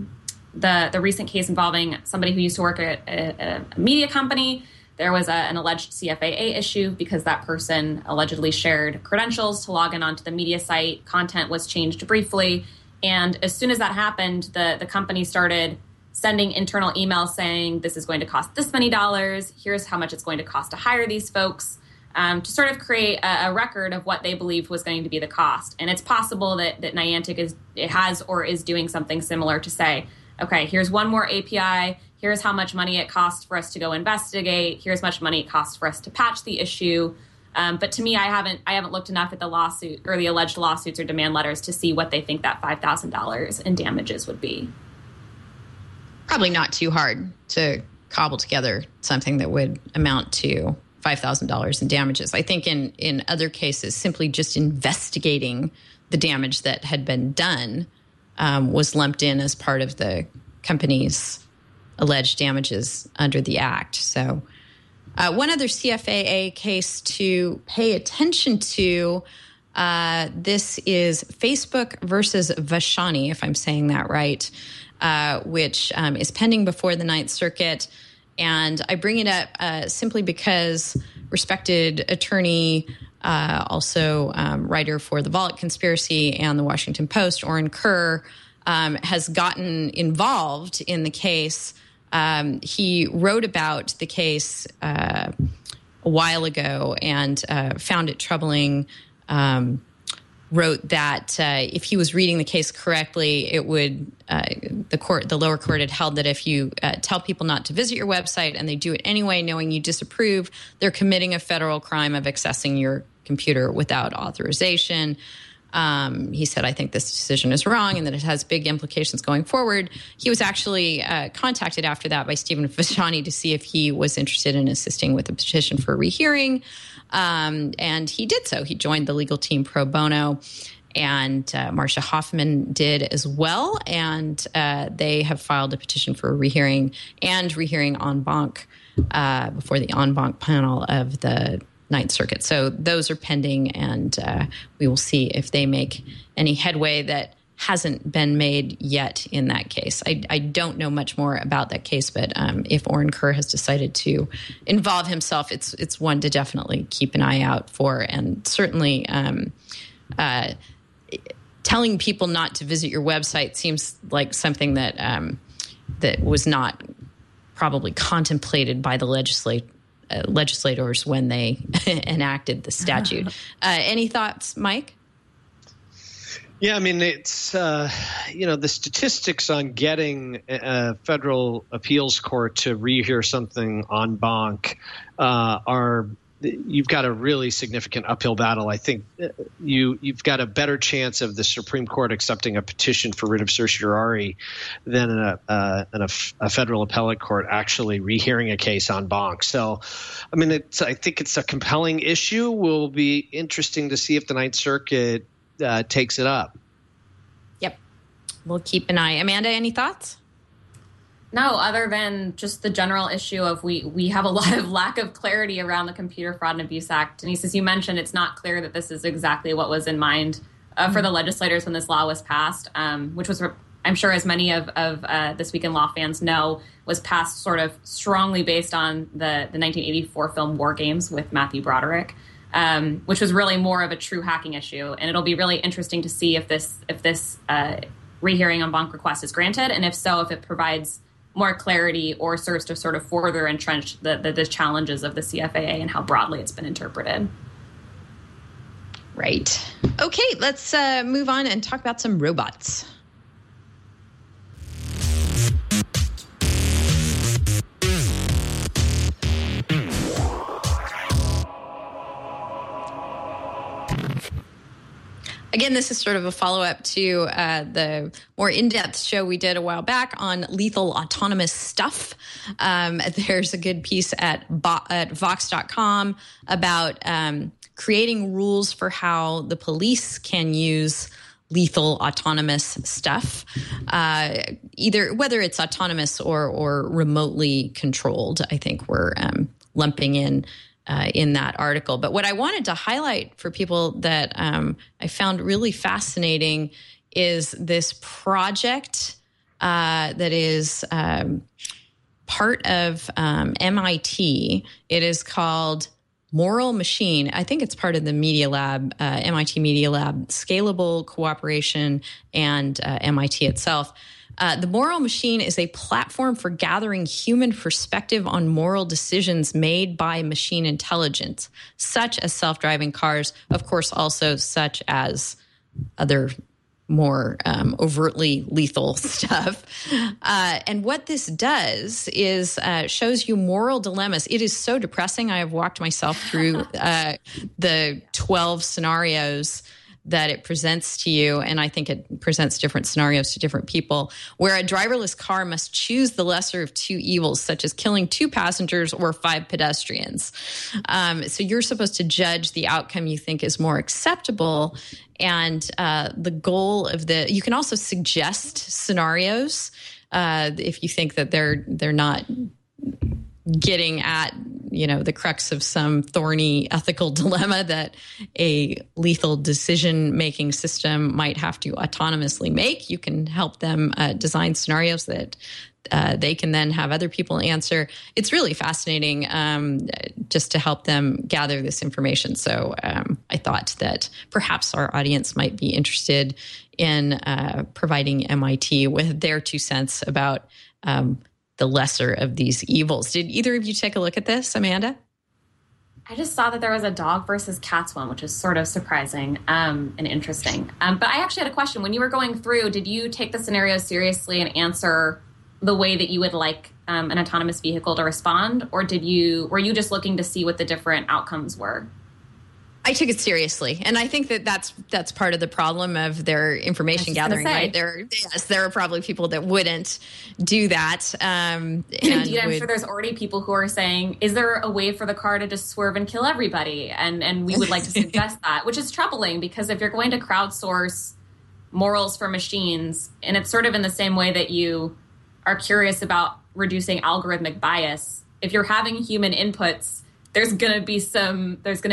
the recent case involving somebody who used to work at a media company. There was an alleged CFAA issue because that person allegedly shared credentials to log in onto the media site. Content was changed briefly. And as soon as that happened, the company started sending internal emails saying, this is going to cost this many dollars. Here's how much it's going to cost to hire these folks, to sort of create a record of what they believed was going to be the cost. And it's possible that Niantic has or is doing something similar to say, okay, here's one more API. Here's how much money it costs for us to go investigate. Here's how much money it costs for us to patch the issue. But to me, I haven't looked enough at the lawsuit or the alleged lawsuits or demand letters to see what they think that $5,000 in damages would be. Probably not too hard to cobble together something that would amount to $5,000 in damages. I think in other cases, simply just investigating the damage that had been done was lumped in as part of the company's alleged damages under the Act. So one other CFAA case to pay attention to, this is Facebook versus Vashani, if I'm saying that right, which is pending before the Ninth Circuit. And I bring it up simply because respected attorney, also writer for the Volokh Conspiracy and the Washington Post, Oren Kerr, has gotten involved in the case. He wrote about the case a while ago and found it troubling. Wrote that if he was reading the case correctly, it would the lower court had held that if you tell people not to visit your website and they do it anyway, knowing you disapprove, they're committing a federal crime of accessing your computer without authorization. He said, I think this decision is wrong and that it has big implications going forward. He was actually contacted after that by Stephen Vashani to see if he was interested in assisting with a petition for a rehearing. And he did so. He joined the legal team pro bono, and Marcia Hoffman did as well. And they have filed a petition for a rehearing and rehearing en banc before the en banc panel of the Ninth Circuit. So those are pending, and we will see if they make any headway that hasn't been made yet in that case. I don't know much more about that case, but if Oren Kerr has decided to involve himself, it's one to definitely keep an eye out for. And certainly telling people not to visit your website seems like something that that was not probably contemplated by the legislators when they enacted the statute. Any thoughts, Mike? Yeah, I mean, it's, the statistics on getting a federal appeals court to rehear something en banc you've got a really significant uphill battle. I think you've got a better chance of the Supreme Court accepting a petition for writ of certiorari than a federal appellate court actually rehearing a case en banc. So, I mean, I think it's a compelling issue. Will be interesting to see if the Ninth Circuit takes it up. Yep. We'll keep an eye. Amanda, any thoughts? No, other than just the general issue of we have a lot of lack of clarity around the Computer Fraud and Abuse Act. Denise, as you mentioned, it's not clear that this is exactly what was in mind for the legislators when this law was passed, which was, I'm sure as many of This Week in Law fans know, was passed sort of strongly based on the 1984 film War Games with Matthew Broderick, which was really more of a true hacking issue. And it'll be really interesting to see if this rehearing en banc request is granted, and if so, if it provides more clarity or serves to sort of further entrench the challenges of the CFAA and how broadly it's been interpreted. Right. Okay, let's move on and talk about some robots. Again, this is sort of a follow-up to the more in-depth show we did a while back on lethal autonomous stuff. There's a good piece at Vox.com about creating rules for how the police can use lethal autonomous stuff, either whether it's autonomous or remotely controlled. I think we're lumping in that article. But what I wanted to highlight for people that I found really fascinating is this project that is part of MIT. It is called Moral Machine. I think it's part of the Media Lab, MIT Media Lab, Scalable Cooperation, and MIT itself. The Moral Machine is a platform for gathering human perspective on moral decisions made by machine intelligence, such as self-driving cars, of course, also such as other more overtly lethal stuff. And what this does is shows you moral dilemmas. It is so depressing. I have walked myself through the 12 scenarios that it presents to you, and I think it presents different scenarios to different people, where a driverless car must choose the lesser of two evils, such as killing 2 passengers or 5 pedestrians. So you're supposed to judge the outcome you think is more acceptable, and the goal of you can also suggest scenarios if you think that they're not getting at, the crux of some thorny ethical dilemma that a lethal decision-making system might have to autonomously make. You can help them design scenarios that they can then have other people answer. It's really fascinating just to help them gather this information. So I thought that perhaps our audience might be interested in providing MIT with their 2 cents about the lesser of these evils. Did either of you take a look at this, Amanda? I just saw that there was a dog versus cats one, which is sort of surprising and interesting. But I actually had a question. When you were going through, did you take the scenario seriously and answer the way that you would like an autonomous vehicle to respond? Or were you just looking to see what the different outcomes were? I took it seriously, and I think that's part of the problem of their information gathering. Right? There are probably people that wouldn't do that. Indeed, I'm sure there's already people who are saying, "Is there a way for the car to just swerve and kill everybody?" And we would like to suggest that, which is troubling because if you're going to crowdsource morals for machines, and it's sort of in the same way that you are curious about reducing algorithmic bias, if you're having human inputs, there's going to be some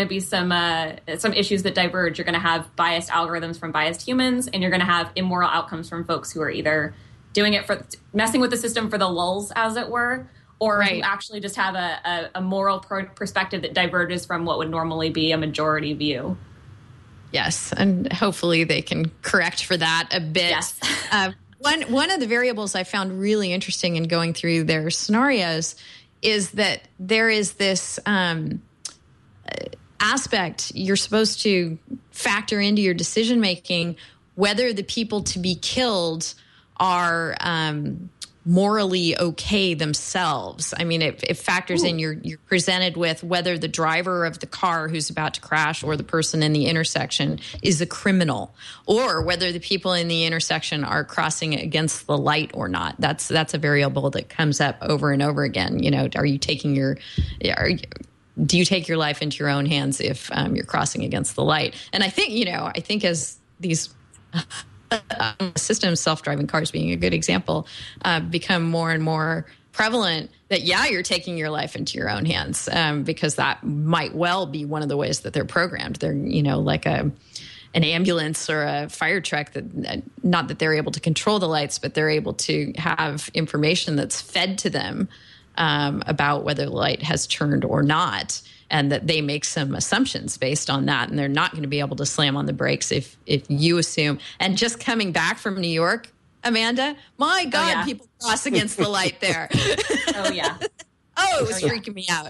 issues that diverge. You're going to have biased algorithms from biased humans, and you're going to have immoral outcomes from folks who are either doing it for messing with the system for the lulz, as it were, or who actually just have a moral perspective that diverges from what would normally be a majority view. Yes, and hopefully they can correct for that a bit. Yes. One of the variables I found really interesting in going through their scenarios is that there is this aspect you're supposed to factor into your decision making, whether the people to be killed are morally okay themselves. I mean, it factors in, you're presented with whether the driver of the car who's about to crash or the person in the intersection is a criminal, or whether the people in the intersection are crossing against the light or not. That's a variable that comes up over and over again. You know, do you take your life into your own hands if you're crossing against the light? And I think as these systems, self-driving cars being a good example, become more and more prevalent, that you're taking your life into your own hands, because that might well be one of the ways that they're programmed. They're, like an ambulance or a fire truck, that not that they're able to control the lights, but they're able to have information that's fed to them about whether the light has turned or not, and that they make some assumptions based on that, and they're not going to be able to slam on the brakes if you assume. And just coming back from New York, Amanda, my God, people cross against the light there. Oh, yeah. It was freaking me out.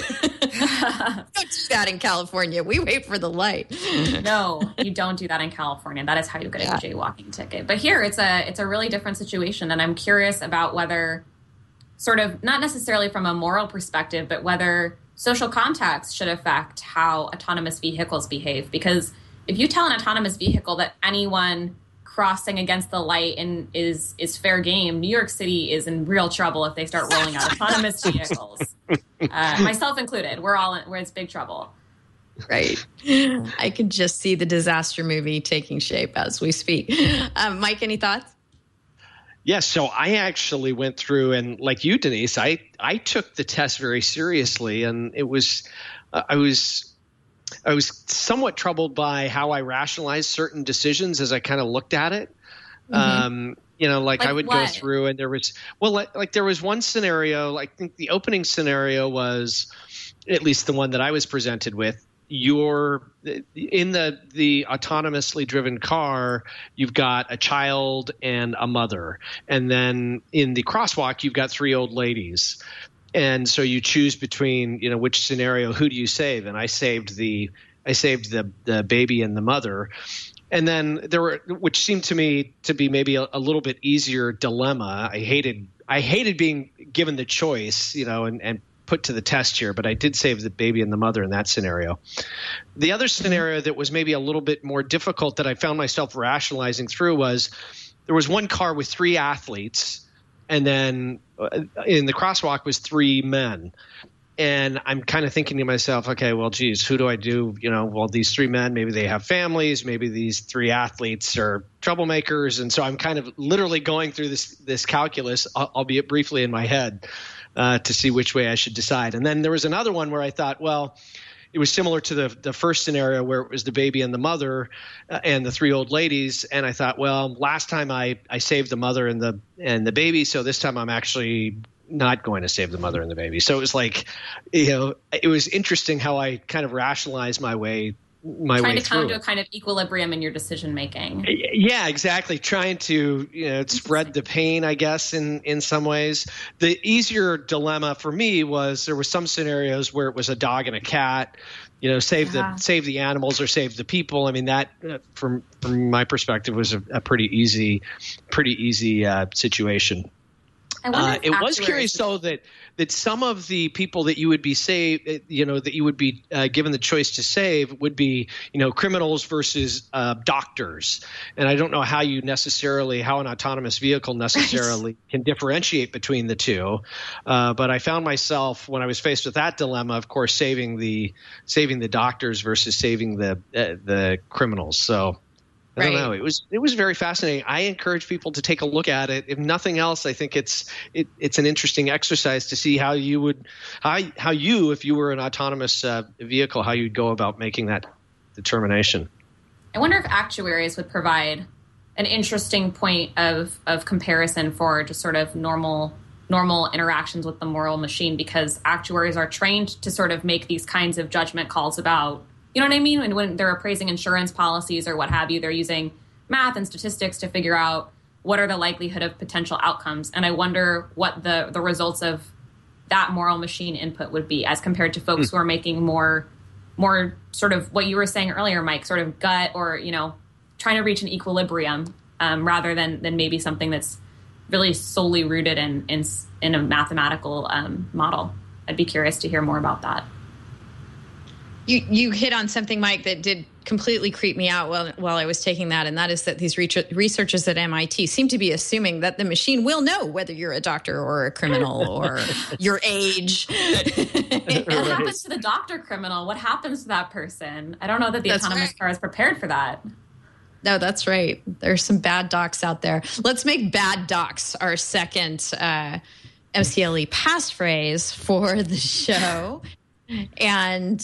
Don't do that in California. We wait for the light. No, you don't do that in California. That is how you get a jaywalking ticket. But here, it's a really different situation, and I'm curious about whether, sort of, not necessarily from a moral perspective, but whether social context should affect how autonomous vehicles behave. Because if you tell an autonomous vehicle that anyone crossing against the light is fair game, New York City is in real trouble if they start rolling out autonomous vehicles. Myself included. We're in big trouble. Right. I can just see the disaster movie taking shape as we speak. Mike, any thoughts? Yes, so I actually went through, and like you, Denise, I took the test very seriously, and it was I was somewhat troubled by how I rationalized certain decisions as I kind of looked at it. Mm-hmm. I would go through, and there was there was one scenario. I think the opening scenario was, at least the one that I was presented with. You're in the autonomously driven car, you've got a child and a mother. And then in the crosswalk, you've got three old ladies. And so you choose between, which scenario, who do you save? And I saved the baby and the mother. And then which seemed to me to be maybe a little bit easier dilemma. I hated being given the choice, and put to the test here, but I did save the baby and the mother in that scenario. The other scenario that was maybe a little bit more difficult that I found myself rationalizing through was there was one car with three athletes, and then in the crosswalk was three men. And I'm kind of thinking to myself, okay, well, geez, who do I do? These three men, maybe they have families, maybe these three athletes are troublemakers. And so I'm kind of literally going through this calculus, albeit briefly in my head, to see which way I should decide. And then there was another one where I thought, well, it was similar to the first scenario where it was the baby and the mother and the three old ladies. And I thought, well, last time I saved the mother and the baby, so this time I'm actually not going to save the mother and the baby. So it was like, it was interesting how I kind of rationalized my way trying to through. come to a kind of equilibrium in your decision making. Yeah, exactly. Trying to spread the pain, I guess, in some ways. The easier dilemma for me was there were some scenarios where it was a dog and a cat. Save the animals or save the people. I mean, that from my perspective was a pretty easy situation. It was curious, though, that some of the people that you would be that you would be given the choice to save would be, criminals versus doctors. And I don't know how an autonomous vehicle necessarily can differentiate between the two. But I found myself, when I was faced with that dilemma, of course, saving the doctors versus saving the criminals. So I don't know. It was very fascinating. I encourage people to take a look at it. If nothing else, I think it's an interesting exercise to see how you, if you were an autonomous vehicle, how you'd go about making that determination. I wonder if actuaries would provide an interesting point of comparison for just sort of normal interactions with the moral machine, because actuaries are trained to sort of make these kinds of judgment calls about, you know what I mean? And when they're appraising insurance policies or what have you, they're using math and statistics to figure out what are the likelihood of potential outcomes? And I wonder what the results of that moral machine input would be as compared to folks who are making more sort of what you were saying earlier, Mike, sort of gut or, trying to reach an equilibrium rather than maybe something that's really solely rooted in a mathematical model. I'd be curious to hear more about that. You hit on something, Mike, that did completely creep me out while I was taking that, and that is that these researchers at MIT seem to be assuming that the machine will know whether you're a doctor or a criminal or your age. What happens to the doctor criminal? What happens to that person? I don't know that the autonomous car is prepared for that. No, that's right. There's some bad docs out there. Let's make bad docs our second MCLE passphrase for the show. And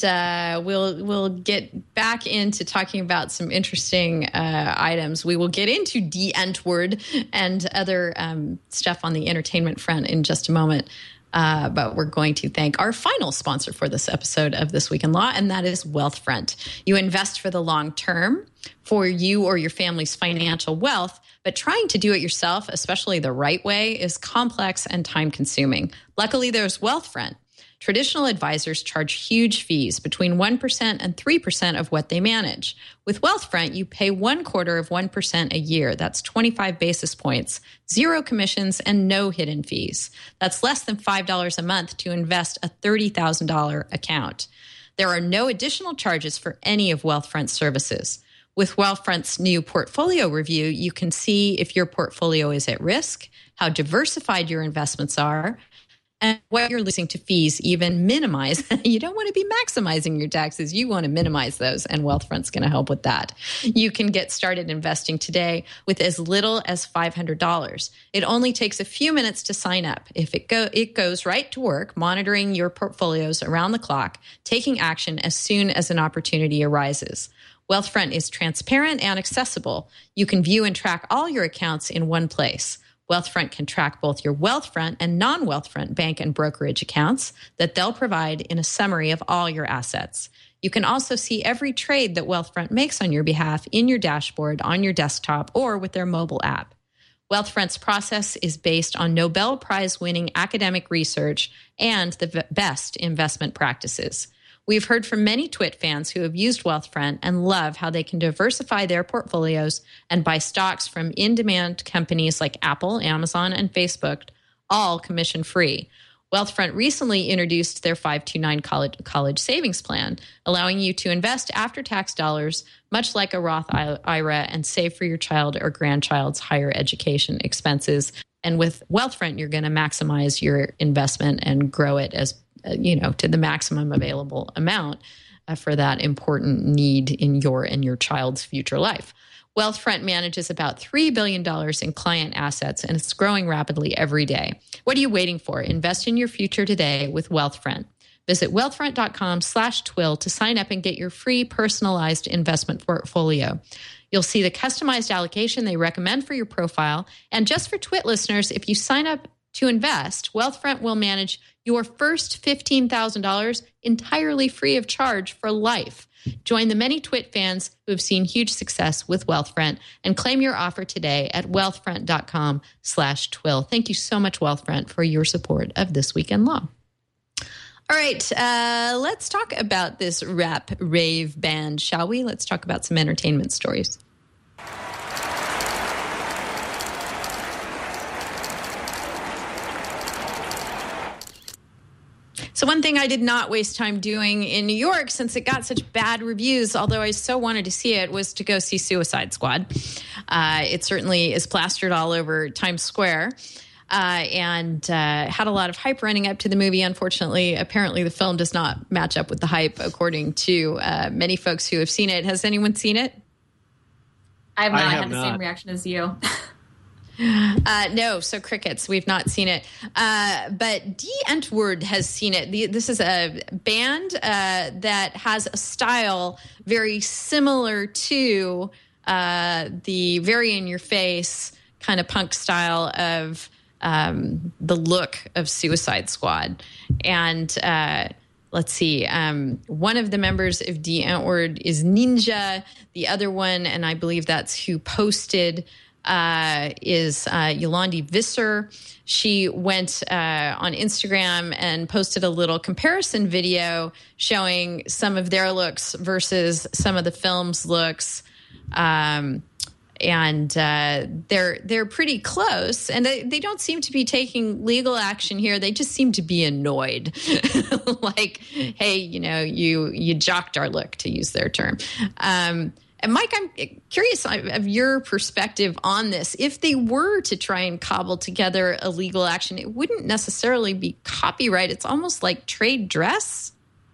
we'll get back into talking about some interesting items. We will get into D. Entword and other stuff on the entertainment front in just a moment. But we're going to thank our final sponsor for this episode of This Week in Law, and that is Wealthfront. You invest for the long term for you or your family's financial wealth, but trying to do it yourself, especially the right way, is complex and time-consuming. Luckily, there's Wealthfront. Traditional advisors charge huge fees, between 1% and 3% of what they manage. With Wealthfront, you pay 0.25% a year. That's 25 basis points, 0 commissions, and no hidden fees. That's less than $5 a month to invest a $30,000 account. There are no additional charges for any of Wealthfront's services. With Wealthfront's new portfolio review, you can see if your portfolio is at risk, how diversified your investments are, and what you're losing to fees, even minimize. You don't want to be maximizing your taxes. You want to minimize those, and Wealthfront's going to help with that. You can get started investing today with as little as $500. It only takes a few minutes to sign up. It goes right to work, monitoring your portfolios around the clock, taking action as soon as an opportunity arises. Wealthfront is transparent and accessible. You can view and track all your accounts in one place. Wealthfront can track both your Wealthfront and non-Wealthfront bank and brokerage accounts that they'll provide in a summary of all your assets. You can also see every trade that Wealthfront makes on your behalf in your dashboard, on your desktop, or with their mobile app. Wealthfront's process is based on Nobel Prize-winning academic research and the best investment practices. We've heard from many TWiT fans who have used Wealthfront and love how they can diversify their portfolios and buy stocks from in-demand companies like Apple, Amazon, and Facebook, all commission-free. Wealthfront recently introduced their 529 college savings plan, allowing you to invest after-tax dollars, much like a Roth IRA, and save for your child or grandchild's higher education expenses. And with Wealthfront, you're going to maximize your investment and grow it as to the maximum available amount for that important need in your and your child's future life. Wealthfront manages about $3 billion in client assets, and it's growing rapidly every day. What are you waiting for? Invest in your future today with Wealthfront. Visit wealthfront.com/twill to sign up and get your free personalized investment portfolio. You'll see the customized allocation they recommend for your profile. And just for TWiT listeners, if you sign up to invest, Wealthfront will manage your first $15,000 entirely free of charge for life. Join the many TWiT fans who have seen huge success with Wealthfront and claim your offer today at wealthfront.com/twill. Thank you so much, Wealthfront, for your support of This Week in Law. All right, let's talk about this rap rave band, shall we? Let's talk about some entertainment stories. So one thing I did not waste time doing in New York, since it got such bad reviews, although I so wanted to see it, was to go see Suicide Squad. It certainly is plastered all over Times Square and had a lot of hype running up to the movie. Unfortunately, apparently the film does not match up with the hype, according to many folks who have seen it. Has anyone seen it? I have not. I had the same reaction as you. No, so crickets. We've not seen it. But D. Entword has seen it. This is a band that has a style very similar to the very in-your-face kind of punk style of the look of Suicide Squad. And let's see, one of the members of D. Entword is Ninja. The other one, and I believe that's who posted is Yolandi Visser. She went on Instagram and posted a little comparison video showing some of their looks versus some of the film's looks. And they're pretty close, and they don't seem to be taking legal action here. They just seem to be annoyed, like, hey, you jocked our look, to use their term. And Mike, I'm curious of your perspective on this. If they were to try and cobble together a legal action, it wouldn't necessarily be copyright. It's almost like trade dress.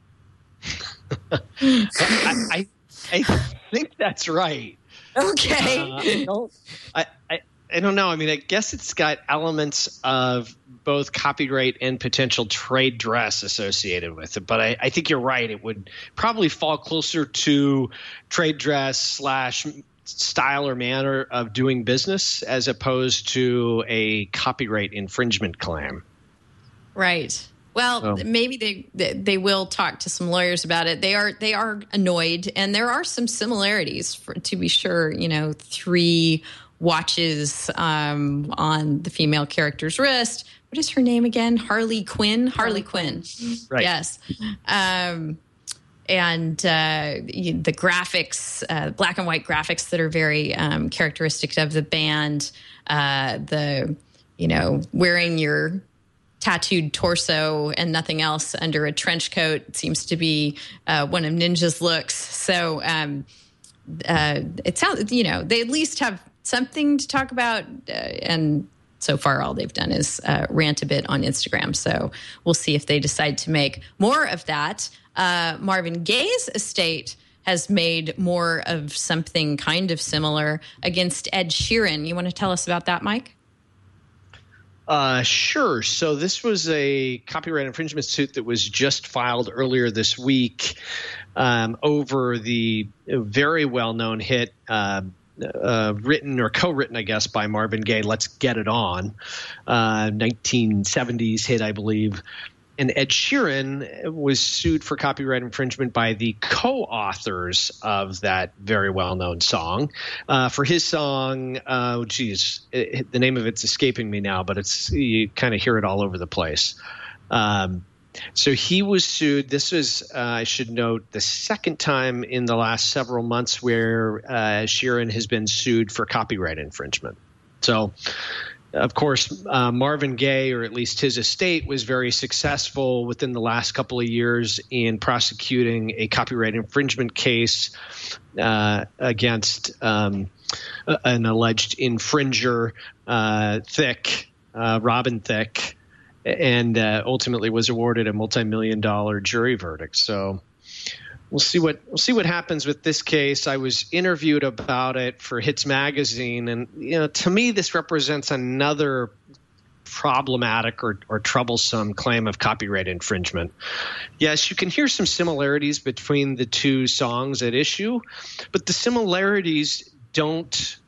I think that's right. Okay. I don't know. I mean, I guess it's got elements of both copyright and potential trade dress associated with it. But I think you're right. It would probably fall closer to trade dress / style or manner of doing business as opposed to a copyright infringement claim. Right. Well, maybe they will talk to some lawyers about it. They are annoyed, and there are some similarities, to be sure. 3 watches on the female character's wrist. What is her name again? Harley Quinn. Harley Quinn. Right. Yes. And the graphics, black and white graphics that are very characteristic of the band. Wearing your tattooed torso and nothing else under a trench coat seems to be one of Ninja's looks. So it sounds, they at least have something to talk about. And so far, all they've done is rant a bit on Instagram. So we'll see if they decide to make more of that. Marvin Gaye's estate has made more of something kind of similar against Ed Sheeran. You want to tell us about that, Mike? Sure. So this was a copyright infringement suit that was just filed earlier this week over the very well-known hit written or co-written, I guess, by Marvin Gaye, Let's Get It On, 1970s hit, I believe. And Ed Sheeran was sued for copyright infringement by the co-authors of that very well-known song for his song. The name of it's escaping me now, but you kind of hear it all over the place. So he was sued. This was, I should note, the second time in the last several months where Sheeran has been sued for copyright infringement. So, of course, Marvin Gaye, or at least his estate, was very successful within the last couple of years in prosecuting a copyright infringement case against an alleged infringer, Robin Thicke, and ultimately was awarded a multi-million-dollar jury verdict. So we'll see what happens with this case. I was interviewed about it for Hits Magazine, and to me this represents another problematic or troublesome claim of copyright infringement. Yes, you can hear some similarities between the two songs at issue, but the similarities don't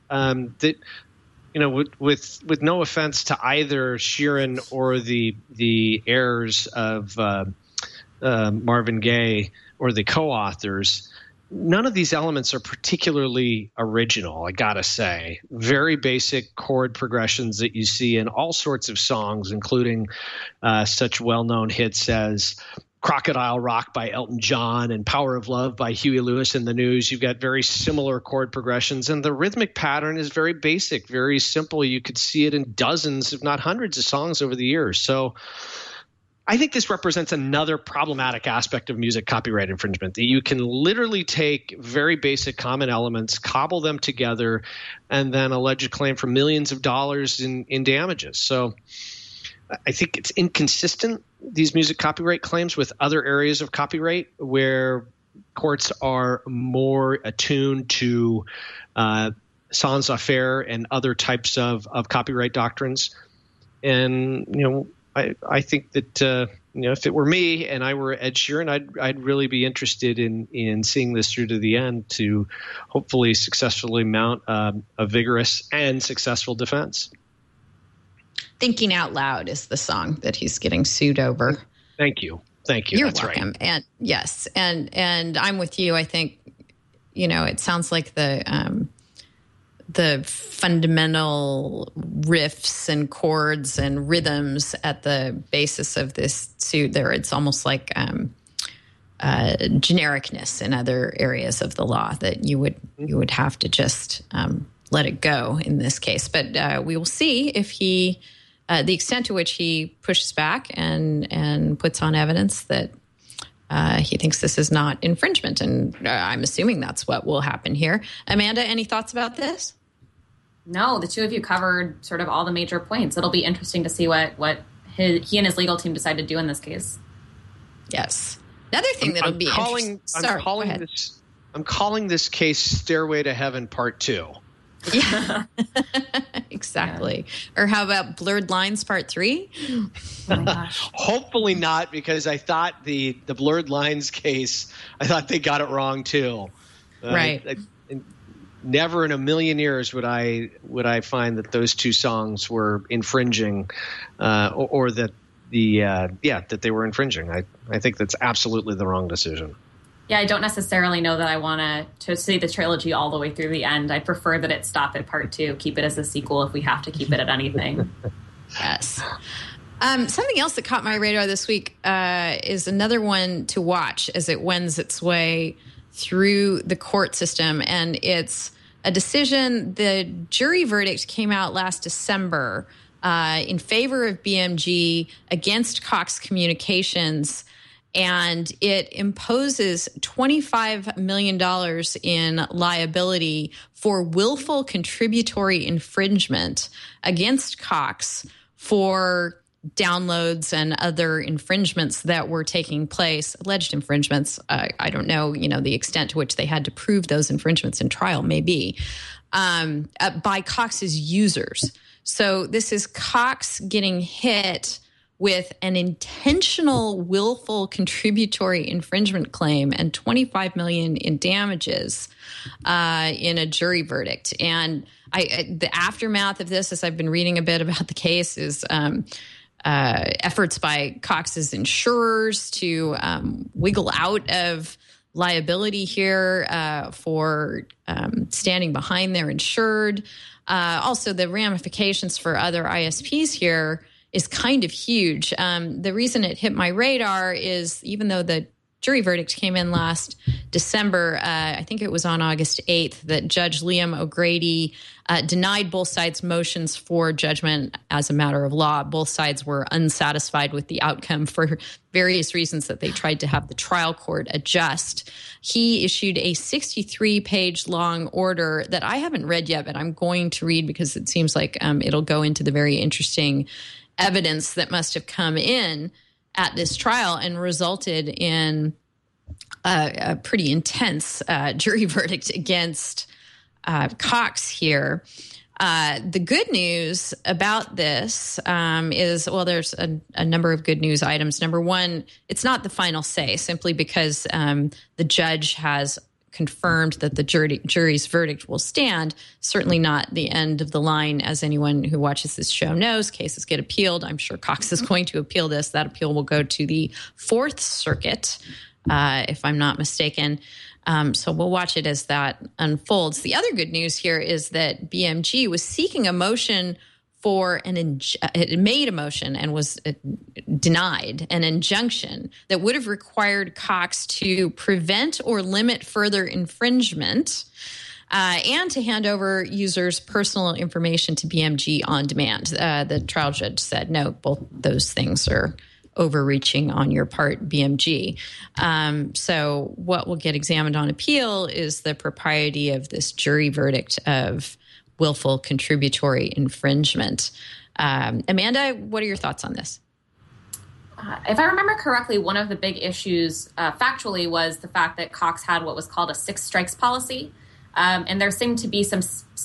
with no offense to either Sheeran or the heirs of Marvin Gaye or the co-authors, none of these elements are particularly original, I gotta say. Very basic chord progressions that you see in all sorts of songs, including such well-known hits as Crocodile Rock by Elton John and Power of Love by Huey Lewis and the News. You've got very similar chord progressions, and the rhythmic pattern is very basic, very simple. You could see it in dozens, if not hundreds of songs over the years. So I think this represents another problematic aspect of music copyright infringement, that you can literally take very basic common elements, cobble them together, and then allege a claim for millions of dollars in damages. So I think it's inconsistent, these music copyright claims, with other areas of copyright where courts are more attuned to sans-affaire and other types of copyright doctrines. And, I think that, if it were me and I were Ed Sheeran, I'd really be interested in seeing this through to the end to hopefully successfully mount a vigorous and successful defense. Thinking Out Loud is the song that he's getting sued over. Thank you. You're That's welcome. Right. And yes, and I'm with you. I think, it sounds like the the fundamental riffs and chords and rhythms at the basis of this suit. There, it's almost like genericness in other areas of the law that you would have to just let it go in this case. But we will see if he, the extent to which he pushes back and puts on evidence that he thinks this is not infringement. And I'm assuming that's what will happen here. Amanda, any thoughts about this? No, the two of you covered sort of all the major points. It'll be interesting to see what he and his legal team decide to do in this case. Yes. Another thing that'll be interesting. I'm calling this case Stairway to Heaven Part 2. Yeah, exactly. Yeah. Or how about Blurred Lines Part 3? Oh my gosh. Hopefully not, because I thought the Blurred Lines case, I thought they got it wrong too. Right. Never in a million years would I find that those two songs were infringing, or that that they were infringing. I think that's absolutely the wrong decision. Yeah, I don't necessarily know that I want to see the trilogy all the way through the end. I prefer that it stop at Part 2, keep it as a sequel if we have to keep it at anything. Yes. Something else that caught my radar this week is another one to watch as it wends its way through the court system. And it's a decision, the jury verdict came out last December in favor of BMG against Cox Communications. And it imposes $25 million in liability for willful contributory infringement against Cox for downloads and other infringements that were taking place, alleged infringements. I don't know, the extent to which they had to prove those infringements in trial, maybe, by Cox's users. So this is Cox getting hit with an intentional willful contributory infringement claim and $25 million in damages in a jury verdict. And the aftermath of this, as I've been reading a bit about the case, is efforts by Cox's insurers to wiggle out of liability here for standing behind their insured. Also, the ramifications for other ISPs here is kind of huge. The reason it hit my radar is even though the jury verdict came in last December, I think it was on August 8th, that Judge Liam O'Grady denied both sides' motions for judgment as a matter of law. Both sides were unsatisfied with the outcome for various reasons that they tried to have the trial court adjust. He issued a 63-page long order that I haven't read yet, but I'm going to read because it seems like it'll go into the very interesting evidence that must have come in at this trial and resulted in a pretty intense jury verdict against Cox here. The good news about this is, well, there's a number of good news items. Number one, it's not the final say, simply because the judge has confirmed that the jury's verdict will stand. Certainly not the end of the line. As anyone who watches this show knows, cases get appealed. I'm sure Cox is going to appeal this. That appeal will go to the Fourth Circuit, if I'm not mistaken. So we'll watch it as that unfolds. The other good news here is that BMG was seeking a motion for it made a motion and was denied an injunction that would have required Cox to prevent or limit further infringement and to hand over users' personal information to BMG on demand. The trial judge said, no, both those things are overreaching on your part, BMG. So what will get examined on appeal is the propriety of this jury verdict of willful contributory infringement. Amanda, what are your thoughts on this? If I remember correctly, one of the big issues factually was the fact that Cox had what was called a 6 strikes policy. And there seemed to be some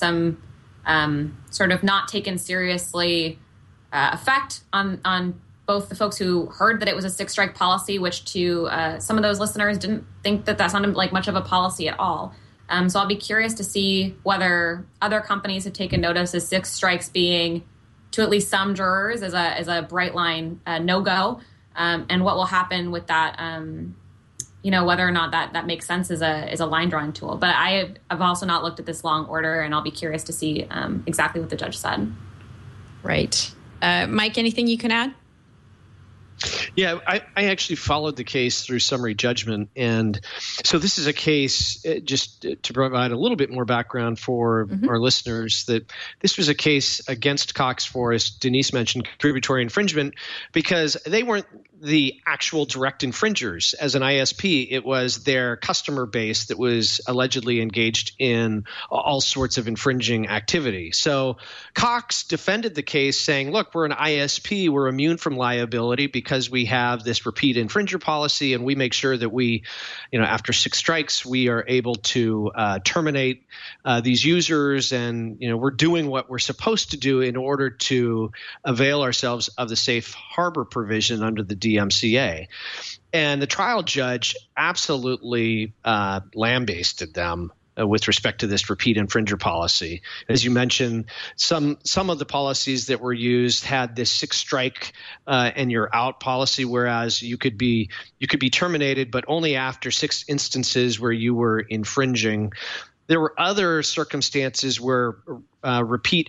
sort of not taken seriously effect on both the folks who heard that it was a 6 strike policy, which to some of those listeners didn't think that sounded like much of a policy at all. So I'll be curious to see whether other companies have taken notice of 6 strikes being, to at least some jurors, as a bright line no-go, and what will happen with that whether or not that makes sense as a line drawing tool. But I've also not looked at this long order, and I'll be curious to see exactly what the judge said. Right. Mike, anything you can add? Yeah, I actually followed the case through summary judgment. And so this is a case, just to provide a little bit more background for our listeners, that this was a case against Cox for, as Denise mentioned, contributory infringement, because they weren't the actual direct infringers. As an ISP, it was their customer base that was allegedly engaged in all sorts of infringing activity. So Cox defended the case saying, look, we're an ISP, we're immune from liability because we have this repeat infringer policy, and we make sure that we, after 6 strikes, we are able to terminate these users, and we're doing what we're supposed to do in order to avail ourselves of the safe harbor provision under the DMCA. And the trial judge absolutely lambasted them with respect to this repeat infringer policy. As you mentioned, some of the policies that were used had this 6 strike and you're out policy, whereas you could be terminated, but only after 6 instances where you were infringing. There were other circumstances where repeat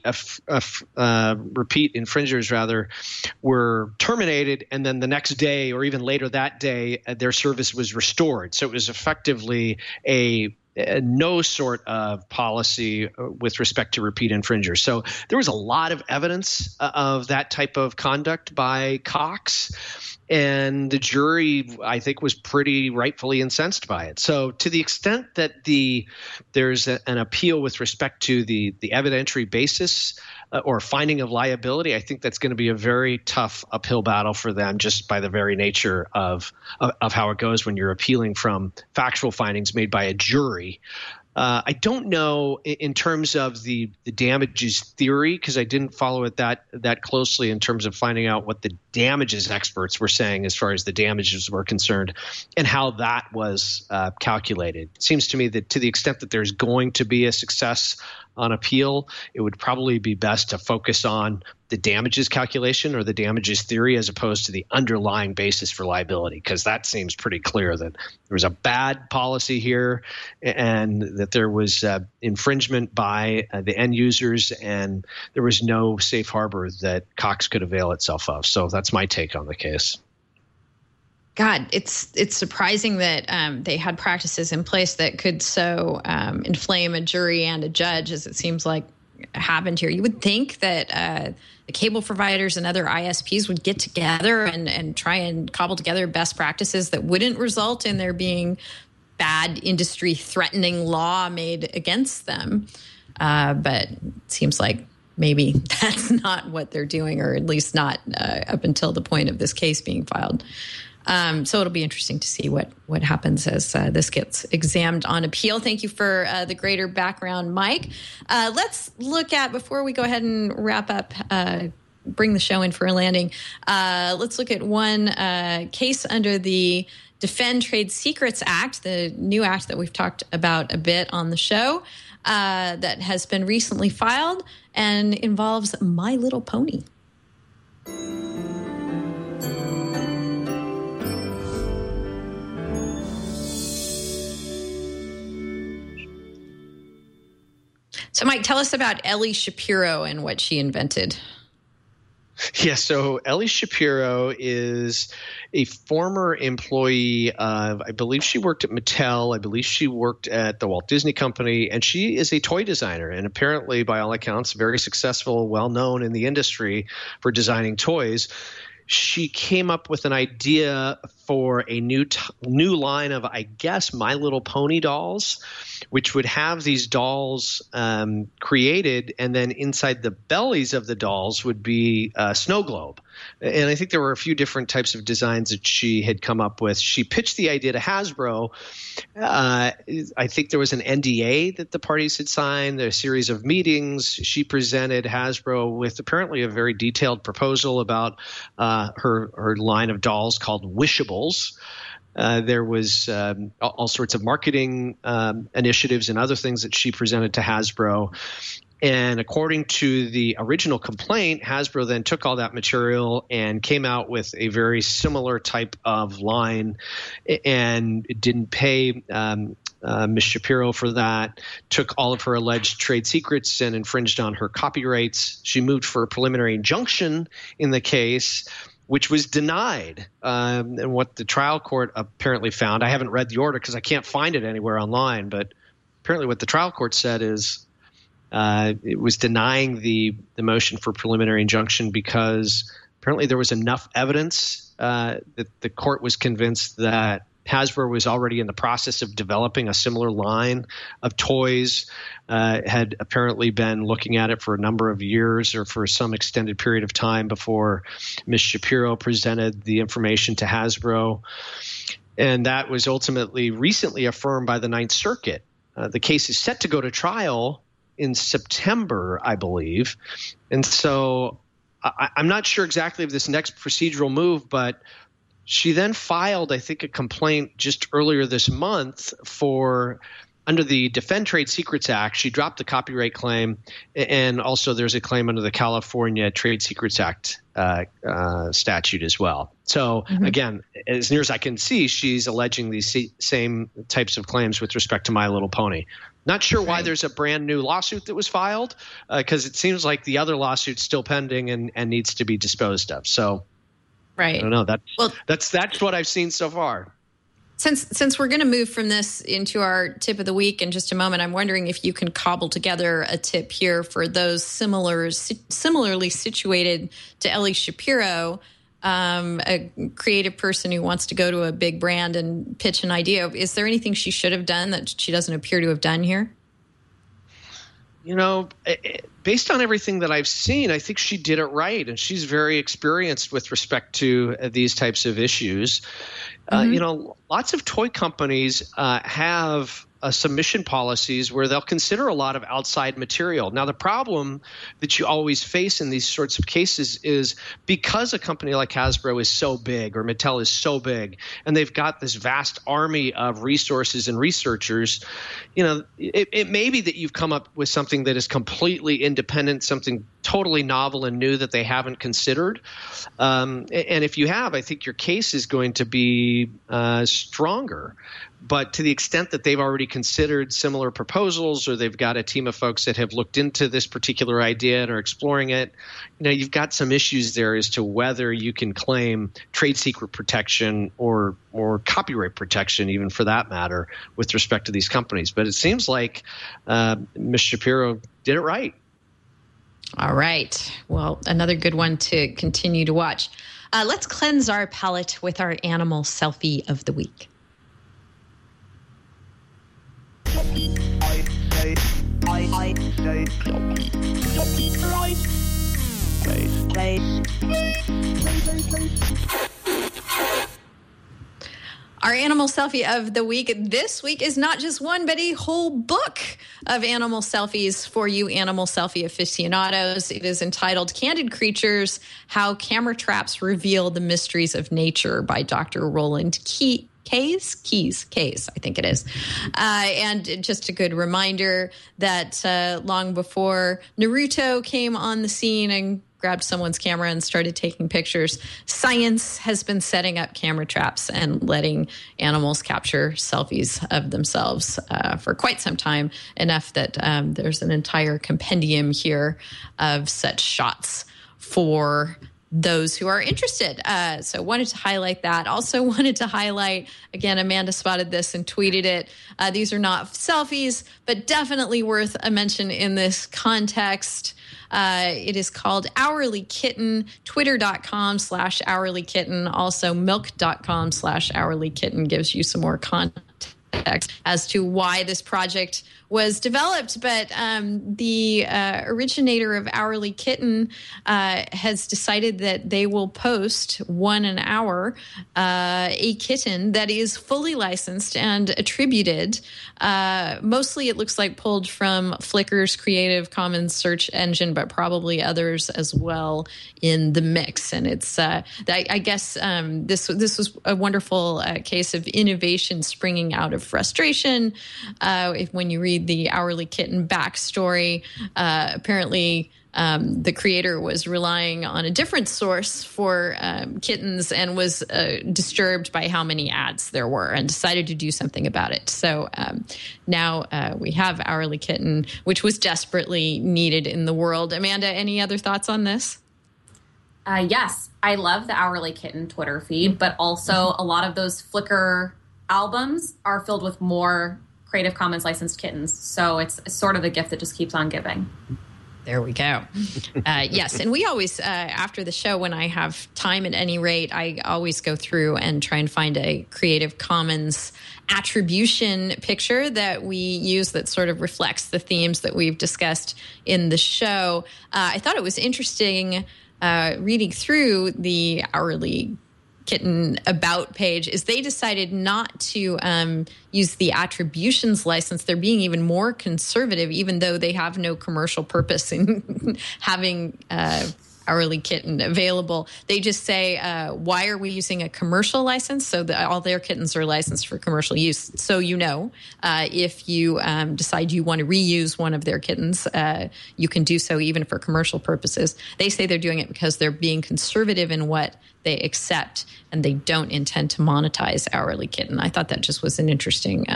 infringers were terminated, and then the next day or even later that day, their service was restored. So it was effectively a no sort of policy with respect to repeat infringers. So there was a lot of evidence of that type of conduct by Cox, and the jury, I think, was pretty rightfully incensed by it. So to the extent that there's an appeal with respect to the evidentiary basis or finding of liability, I think that's going to be a very tough uphill battle for them, just by the very nature of how it goes when you're appealing from factual findings made by a jury. I don't know in terms of the damages theory, because I didn't follow it that closely in terms of finding out what the damages experts were saying as far as the damages were concerned and how that was calculated. It seems to me that to the extent that there's going to be a success on appeal, it would probably be best to focus on the damages calculation or the damages theory as opposed to the underlying basis for liability, because that seems pretty clear that there was a bad policy here and that there was infringement by the end users, and there was no safe harbor that Cox could avail itself of. So that's my take on the case. God, it's surprising that they had practices in place that could so inflame a jury and a judge, as it seems like happened here. You would think that the cable providers and other ISPs would get together and try and cobble together best practices that wouldn't result in there being bad industry-threatening law made against them. But it seems like maybe that's not what they're doing, or at least not up until the point of this case being filed. So it'll be interesting to see what happens as this gets examined on appeal. Thank you for the greater background, Mike. Let's look at, before we go ahead and wrap up, bring the show in for a landing, let's look at one case under the Defend Trade Secrets Act, the new act that we've talked about a bit on the show, that has been recently filed and involves My Little Pony. So, Mike, tell us about Ellie Shapiro and what she invented. Yeah, so Ellie Shapiro is a former employee of, I believe she worked at Mattel, I believe she worked at the Walt Disney Company, and she is a toy designer and apparently, by all accounts, very successful, well-known in the industry for designing toys. She came up with an idea for a new line of, I guess, My Little Pony dolls, which would have these dolls created, and then inside the bellies of the dolls would be a snow globe. And I think there were a few different types of designs that she had come up with. She pitched the idea to Hasbro. I think there was an NDA that the parties had signed, a series of meetings. She presented Hasbro with apparently a very detailed proposal about her line of dolls called Wishables. There was all sorts of marketing initiatives and other things that she presented to Hasbro. And according to the original complaint, Hasbro then took all that material and came out with a very similar type of line, and it didn't pay Ms. Shapiro for that, took all of her alleged trade secrets and infringed on her copyrights. She moved for a preliminary injunction in the case, which was denied. And what the trial court apparently found, I haven't read the order because I can't find it anywhere online, but apparently what the trial court said is it was denying the motion for preliminary injunction because apparently there was enough evidence that the court was convinced that Hasbro was already in the process of developing a similar line of toys, had apparently been looking at it for a number of years or for some extended period of time before Ms. Shapiro presented the information to Hasbro. And that was ultimately recently affirmed by the Ninth Circuit. The case is set to go to trial in September, I believe. And so I'm not sure exactly of this next procedural move, but she then filed, I think, a complaint just earlier this month for under the Defend Trade Secrets Act. She dropped the copyright claim, and also there's a claim under the California Trade Secrets Act statute as well. So again, as near as I can see, she's alleging these same types of claims with respect to My Little Pony. Not sure why there's a brand new lawsuit that was filed, because it seems like the other lawsuit's still pending and needs to be disposed of. So I don't know. That's what I've seen so far. Since we're going to move from this into our tip of the week in just a moment, I'm wondering if you can cobble together a tip here for those similarly situated to Ellie Shapiro, a creative person who wants to go to a big brand and pitch an idea. Is there anything she should have done that she doesn't appear to have done here? You know, based on everything that I've seen, I think she did it right, and she's very experienced with respect to these types of issues. You know, lots of toy companies have submission policies where they'll consider a lot of outside material. Now, the problem that you always face in these sorts of cases is because a company like Hasbro is so big or Mattel is so big and they've got this vast army of resources and researchers, you know, it may be that you've come up with something that is completely independent, something totally novel and new that they haven't considered. And if you have, I think your case is going to be stronger. But to the extent that they've already considered similar proposals, or they've got a team of folks that have looked into this particular idea and are exploring it, you know, you've got some issues there as to whether you can claim trade secret protection or copyright protection, even for that matter, with respect to these companies. But it seems like Ms. Shapiro did it right. All right. Well, another good one to continue to watch. Let's cleanse our palate with our animal selfie of the week. Our animal selfie of the week this week is not just one, but a whole book of animal selfies for you animal selfie aficionados. It is entitled Candid Creatures, How Camera Traps Reveal the Mysteries of Nature by Dr. Roland Keys, I think it is. And just a good reminder that long before Naruto came on the scene and grabbed someone's camera and started taking pictures, science has been setting up camera traps and letting animals capture selfies of themselves for quite some time, enough that there's an entire compendium here of such shots for those who are interested. So wanted to highlight that. Also wanted to highlight, again, Amanda spotted this and tweeted it. These are not selfies, but definitely worth a mention in this context. It is called Hourly Kitten, twitter.com/Hourly Kitten. Also milk.com/Hourly Kitten gives you some more context as to why this project was developed. But the originator of Hourly Kitten has decided that they will post one an hour a kitten that is fully licensed and attributed. Mostly it looks like pulled from Flickr's Creative Commons search engine, but probably others as well in the mix. And it's, I guess this was a wonderful case of innovation springing out of frustration. When you read the Hourly Kitten backstory, apparently the creator was relying on a different source for kittens and was disturbed by how many ads there were and decided to do something about it. So now we have Hourly Kitten, which was desperately needed in the world. Amanda, any other thoughts on this? Yes, I love the Hourly Kitten Twitter feed, but also a lot of those Flickr albums are filled with more Creative Commons licensed kittens. So it's sort of a gift that just keeps on giving. There we go. Yes. And we always, after the show, when I have time at any rate, I always go through and try and find a Creative Commons attribution picture that we use that sort of reflects the themes that we've discussed in the show. I thought it was interesting reading through the Hourly Kitten About page is they decided not to use the attributions license. They're being even more conservative, even though they have no commercial purpose in having Hourly Kitten available. They just say, why are we using a commercial license? So that all their kittens are licensed for commercial use. So, if you decide you want to reuse one of their kittens, you can do so even for commercial purposes. They say they're doing it because they're being conservative in what they accept, and they don't intend to monetize Hourly Kitten. I thought that just was an interesting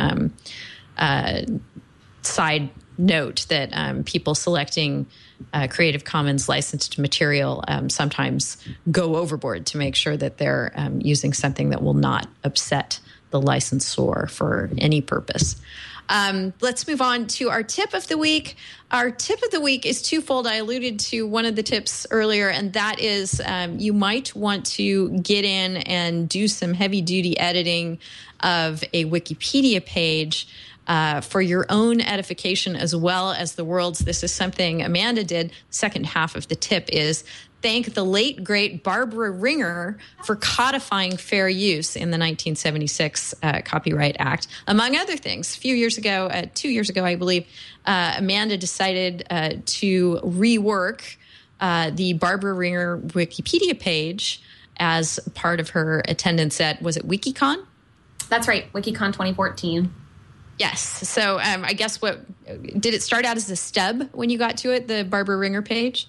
side note that people selecting Creative Commons licensed material sometimes go overboard to make sure that they're using something that will not upset the licensor for any purpose. Let's move on to our tip of the week. Our tip of the week is twofold. I alluded to one of the tips earlier, and that is you might want to get in and do some heavy-duty editing of a Wikipedia page for your own edification as well as the world's. This is something Amanda did. Second half of the tip is thank the late, great Barbara Ringer for codifying fair use in the 1976 Copyright Act. Among other things, a few years ago, 2 years ago, I believe, Amanda decided to rework the Barbara Ringer Wikipedia page as part of her attendance at, was it WikiCon? That's right, WikiCon 2014. Yes. So I guess did it start out as a stub when you got to it, the Barbara Ringer page?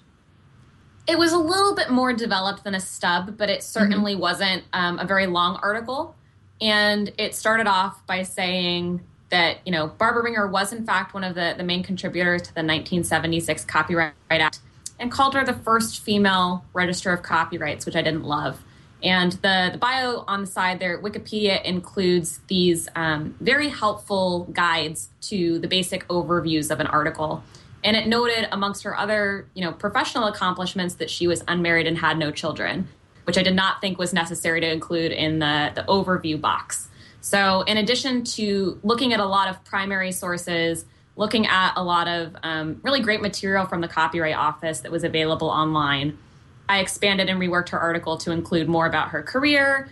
It was a little bit more developed than a stub, but it certainly wasn't a very long article. And it started off by saying that, Barbara Ringer was in fact one of the main contributors to the 1976 Copyright Act and called her the first female Register of Copyrights, which I didn't love. And the bio on the side there, Wikipedia includes these very helpful guides to the basic overviews of an article. And it noted amongst her other, professional accomplishments that she was unmarried and had no children, which I did not think was necessary to include in the overview box. So in addition to looking at a lot of primary sources, looking at a lot of really great material from the Copyright Office that was available online, I expanded and reworked her article to include more about her career,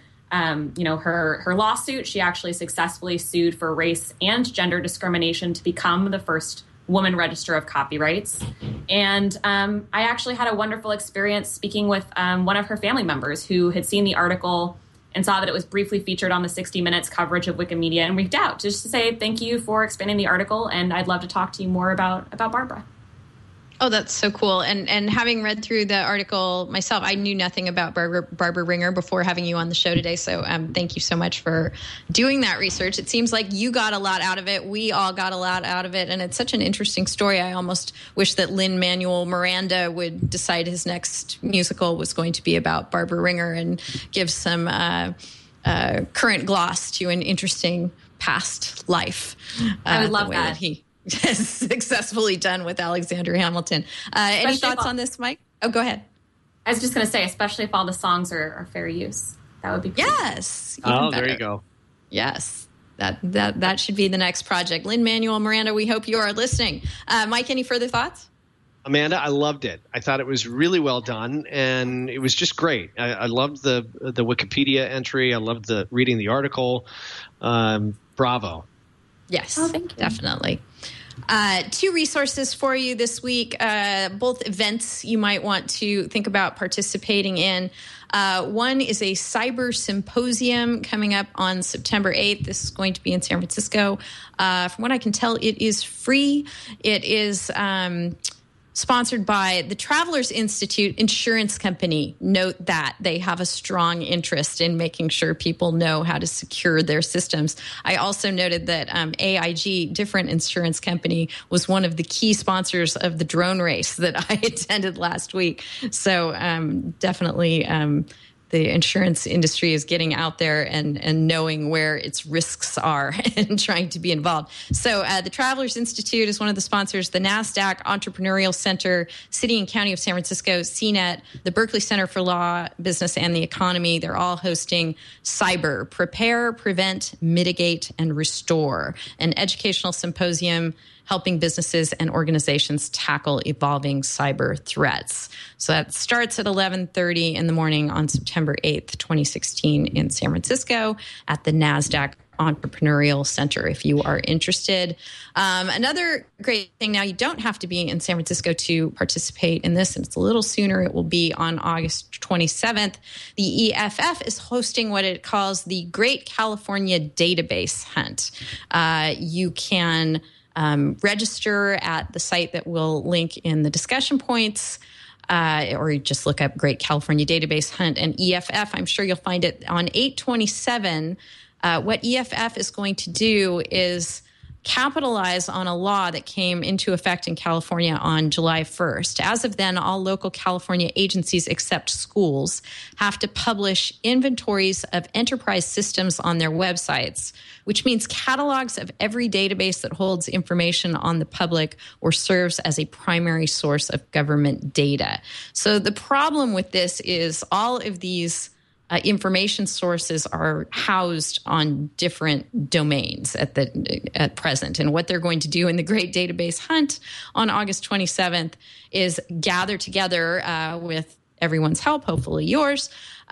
her lawsuit. She actually successfully sued for race and gender discrimination to become the first woman Register of Copyrights. And I actually had a wonderful experience speaking with one of her family members who had seen the article and saw that it was briefly featured on the 60 Minutes coverage of Wikimedia and reached out just to say thank you for expanding the article, and I'd love to talk to you more about Barbara. Oh, that's so cool. And having read through the article myself, I knew nothing about Barbara Ringer before having you on the show today. So thank you so much for doing that research. It seems like you got a lot out of it. We all got a lot out of it. And it's such an interesting story. I almost wish that Lin-Manuel Miranda would decide his next musical was going to be about Barbara Ringer and give some current gloss to an interesting past life. I would love that. He has successfully done with Alexander Hamilton. Any thoughts on this, Mike? Oh, go ahead. I was just going to say, especially if all the songs are fair use, that would be cool. Yes. Oh, there you go. Yes. That should be the next project. Lin-Manuel Miranda, we hope you are listening. Mike, any further thoughts? Amanda, I loved it. I thought it was really well done, and it was just great. I loved the Wikipedia entry. I loved reading the article. Bravo. Yes, thank you. Definitely. Two resources for you this week, both events you might want to think about participating in. One is a cyber symposium coming up on September 8th. This is going to be in San Francisco. From what I can tell, it is free. It is sponsored by the Travelers Institute Insurance Company. Note that they have a strong interest in making sure people know how to secure their systems. I also noted that AIG, different insurance company, was one of the key sponsors of the drone race that I attended last week. So definitely the insurance industry is getting out there and knowing where its risks are and trying to be involved. So the Travelers Institute is one of the sponsors, the NASDAQ Entrepreneurial Center, City and County of San Francisco, CNET, the Berkeley Center for Law, Business, and the Economy. They're all hosting Cyber, Prepare, Prevent, Mitigate, and Restore, an educational symposium helping businesses and organizations tackle evolving cyber threats. So that starts at 11:30 in the morning on September 8th, 2016 in San Francisco at the NASDAQ Entrepreneurial Center if you are interested. Another great thing, now you don't have to be in San Francisco to participate in this, and it's a little sooner. It will be on August 27th. The EFF is hosting what it calls the Great California Database Hunt. You can register at the site that we'll link in the discussion points, or you just look up Great California Database Hunt and EFF. I'm sure you'll find it on 8/27. What EFF is going to do is capitalize on a law that came into effect in California on July 1st. As of then, all local California agencies except schools have to publish inventories of enterprise systems on their websites, which means catalogs of every database that holds information on the public or serves as a primary source of government data. So the problem with this is all of these information sources are housed on different domains at present. And what they're going to do in the Great Database Hunt on August 27th is gather together with everyone's help, hopefully yours,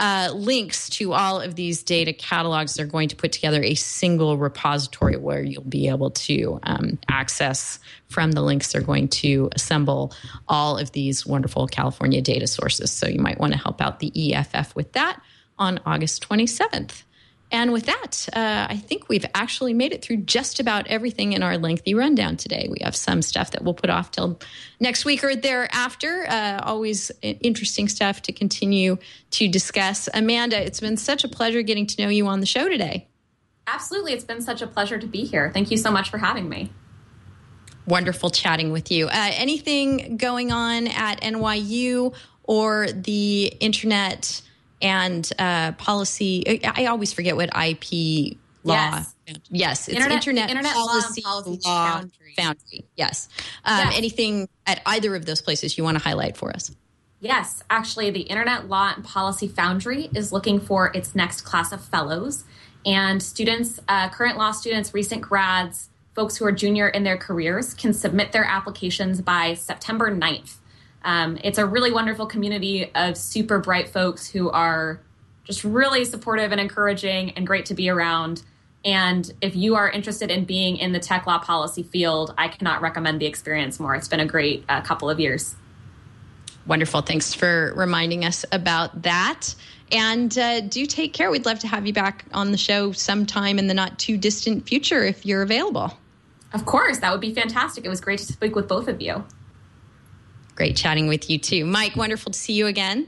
links to all of these data catalogs. They're going to put together a single repository where you'll be able to access from the links. They're going to assemble all of these wonderful California data sources. So you might want to help out the EFF with that on August 27th. And with that, I think we've actually made it through just about everything in our lengthy rundown today. We have some stuff that we'll put off till next week or thereafter. Always interesting stuff to continue to discuss. Amanda, it's been such a pleasure getting to know you on the show today. Absolutely. It's been such a pleasure to be here. Thank you so much for having me. Wonderful chatting with you. Anything going on at NYU or the internet and policy? I always forget what IP law. Yes, it's Internet Policy Law Foundry. Yes. Anything at either of those places you want to highlight for us? Yes, actually, the Internet Law and Policy Foundry is looking for its next class of fellows. And students, current law students, recent grads, folks who are junior in their careers can submit their applications by September 9th. It's a really wonderful community of super bright folks who are just really supportive and encouraging and great to be around. And if you are interested in being in the tech law policy field, I cannot recommend the experience more. It's been a great couple of years. Wonderful. Thanks for reminding us about that. And do take care. We'd love to have you back on the show sometime in the not too distant future if you're available. Of course. That would be fantastic. It was great to speak with both of you. Great chatting with you too. Mike, wonderful to see you again.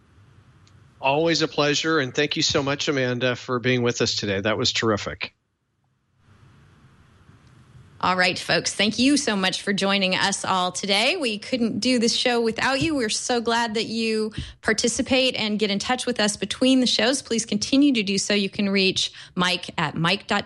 Always a pleasure. And thank you so much, Amanda, for being with us today. That was terrific. All right, folks. Thank you so much for joining us all today. We couldn't do this show without you. We're so glad that you participate and get in touch with us between the shows. Please continue to do so. You can reach Mike at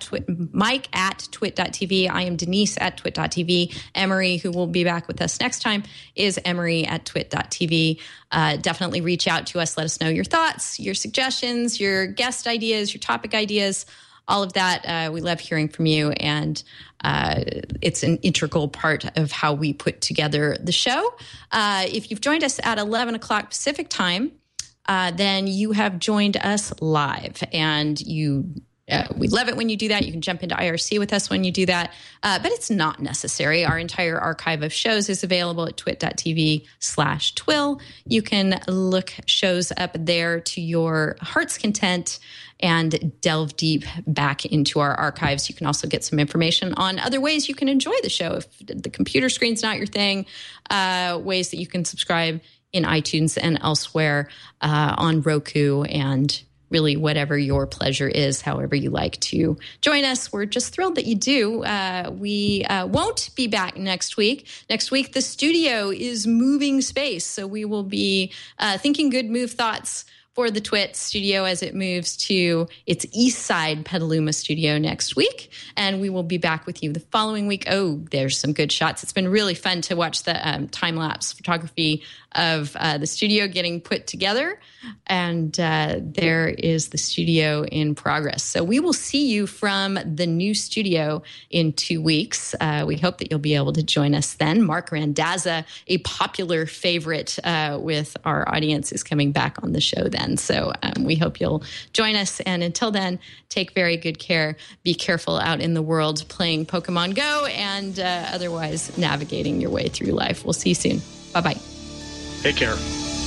twit.tv. I am Denise at twit.tv. Emery, who will be back with us next time, is Emery at twit.tv. Definitely reach out to us. Let us know your thoughts, your suggestions, your guest ideas, your topic ideas, all of that. We love hearing from you, and it's an integral part of how we put together the show. If you've joined us at 11 o'clock Pacific time, then you have joined us live, and you We love it when you do that. You can jump into IRC with us when you do that. But it's not necessary. Our entire archive of shows is available at twit.tv/twill. You can look shows up there to your heart's content and delve deep back into our archives. You can also get some information on other ways you can enjoy the show. If the computer screen's not your thing, ways that you can subscribe in iTunes and elsewhere, on Roku, and really whatever your pleasure is, however you like to join us. We're just thrilled that you do. We won't be back next week. Next week, the studio is moving space. So we will be thinking good move thoughts for the Twit studio as it moves to its East Side Petaluma studio next week. And we will be back with you the following week. Oh, there's some good shots. It's been really fun to watch the time-lapse photography of the studio getting put together. And there is the studio in progress. So we will see you from the new studio in 2 weeks. We hope that you'll be able to join us then. Mark Randazza, a popular favorite with our audience, is coming back on the show then. So we hope you'll join us. And until then, take very good care. Be careful out in the world playing Pokemon Go and otherwise navigating your way through life. We'll see you soon. Bye-bye. Take care.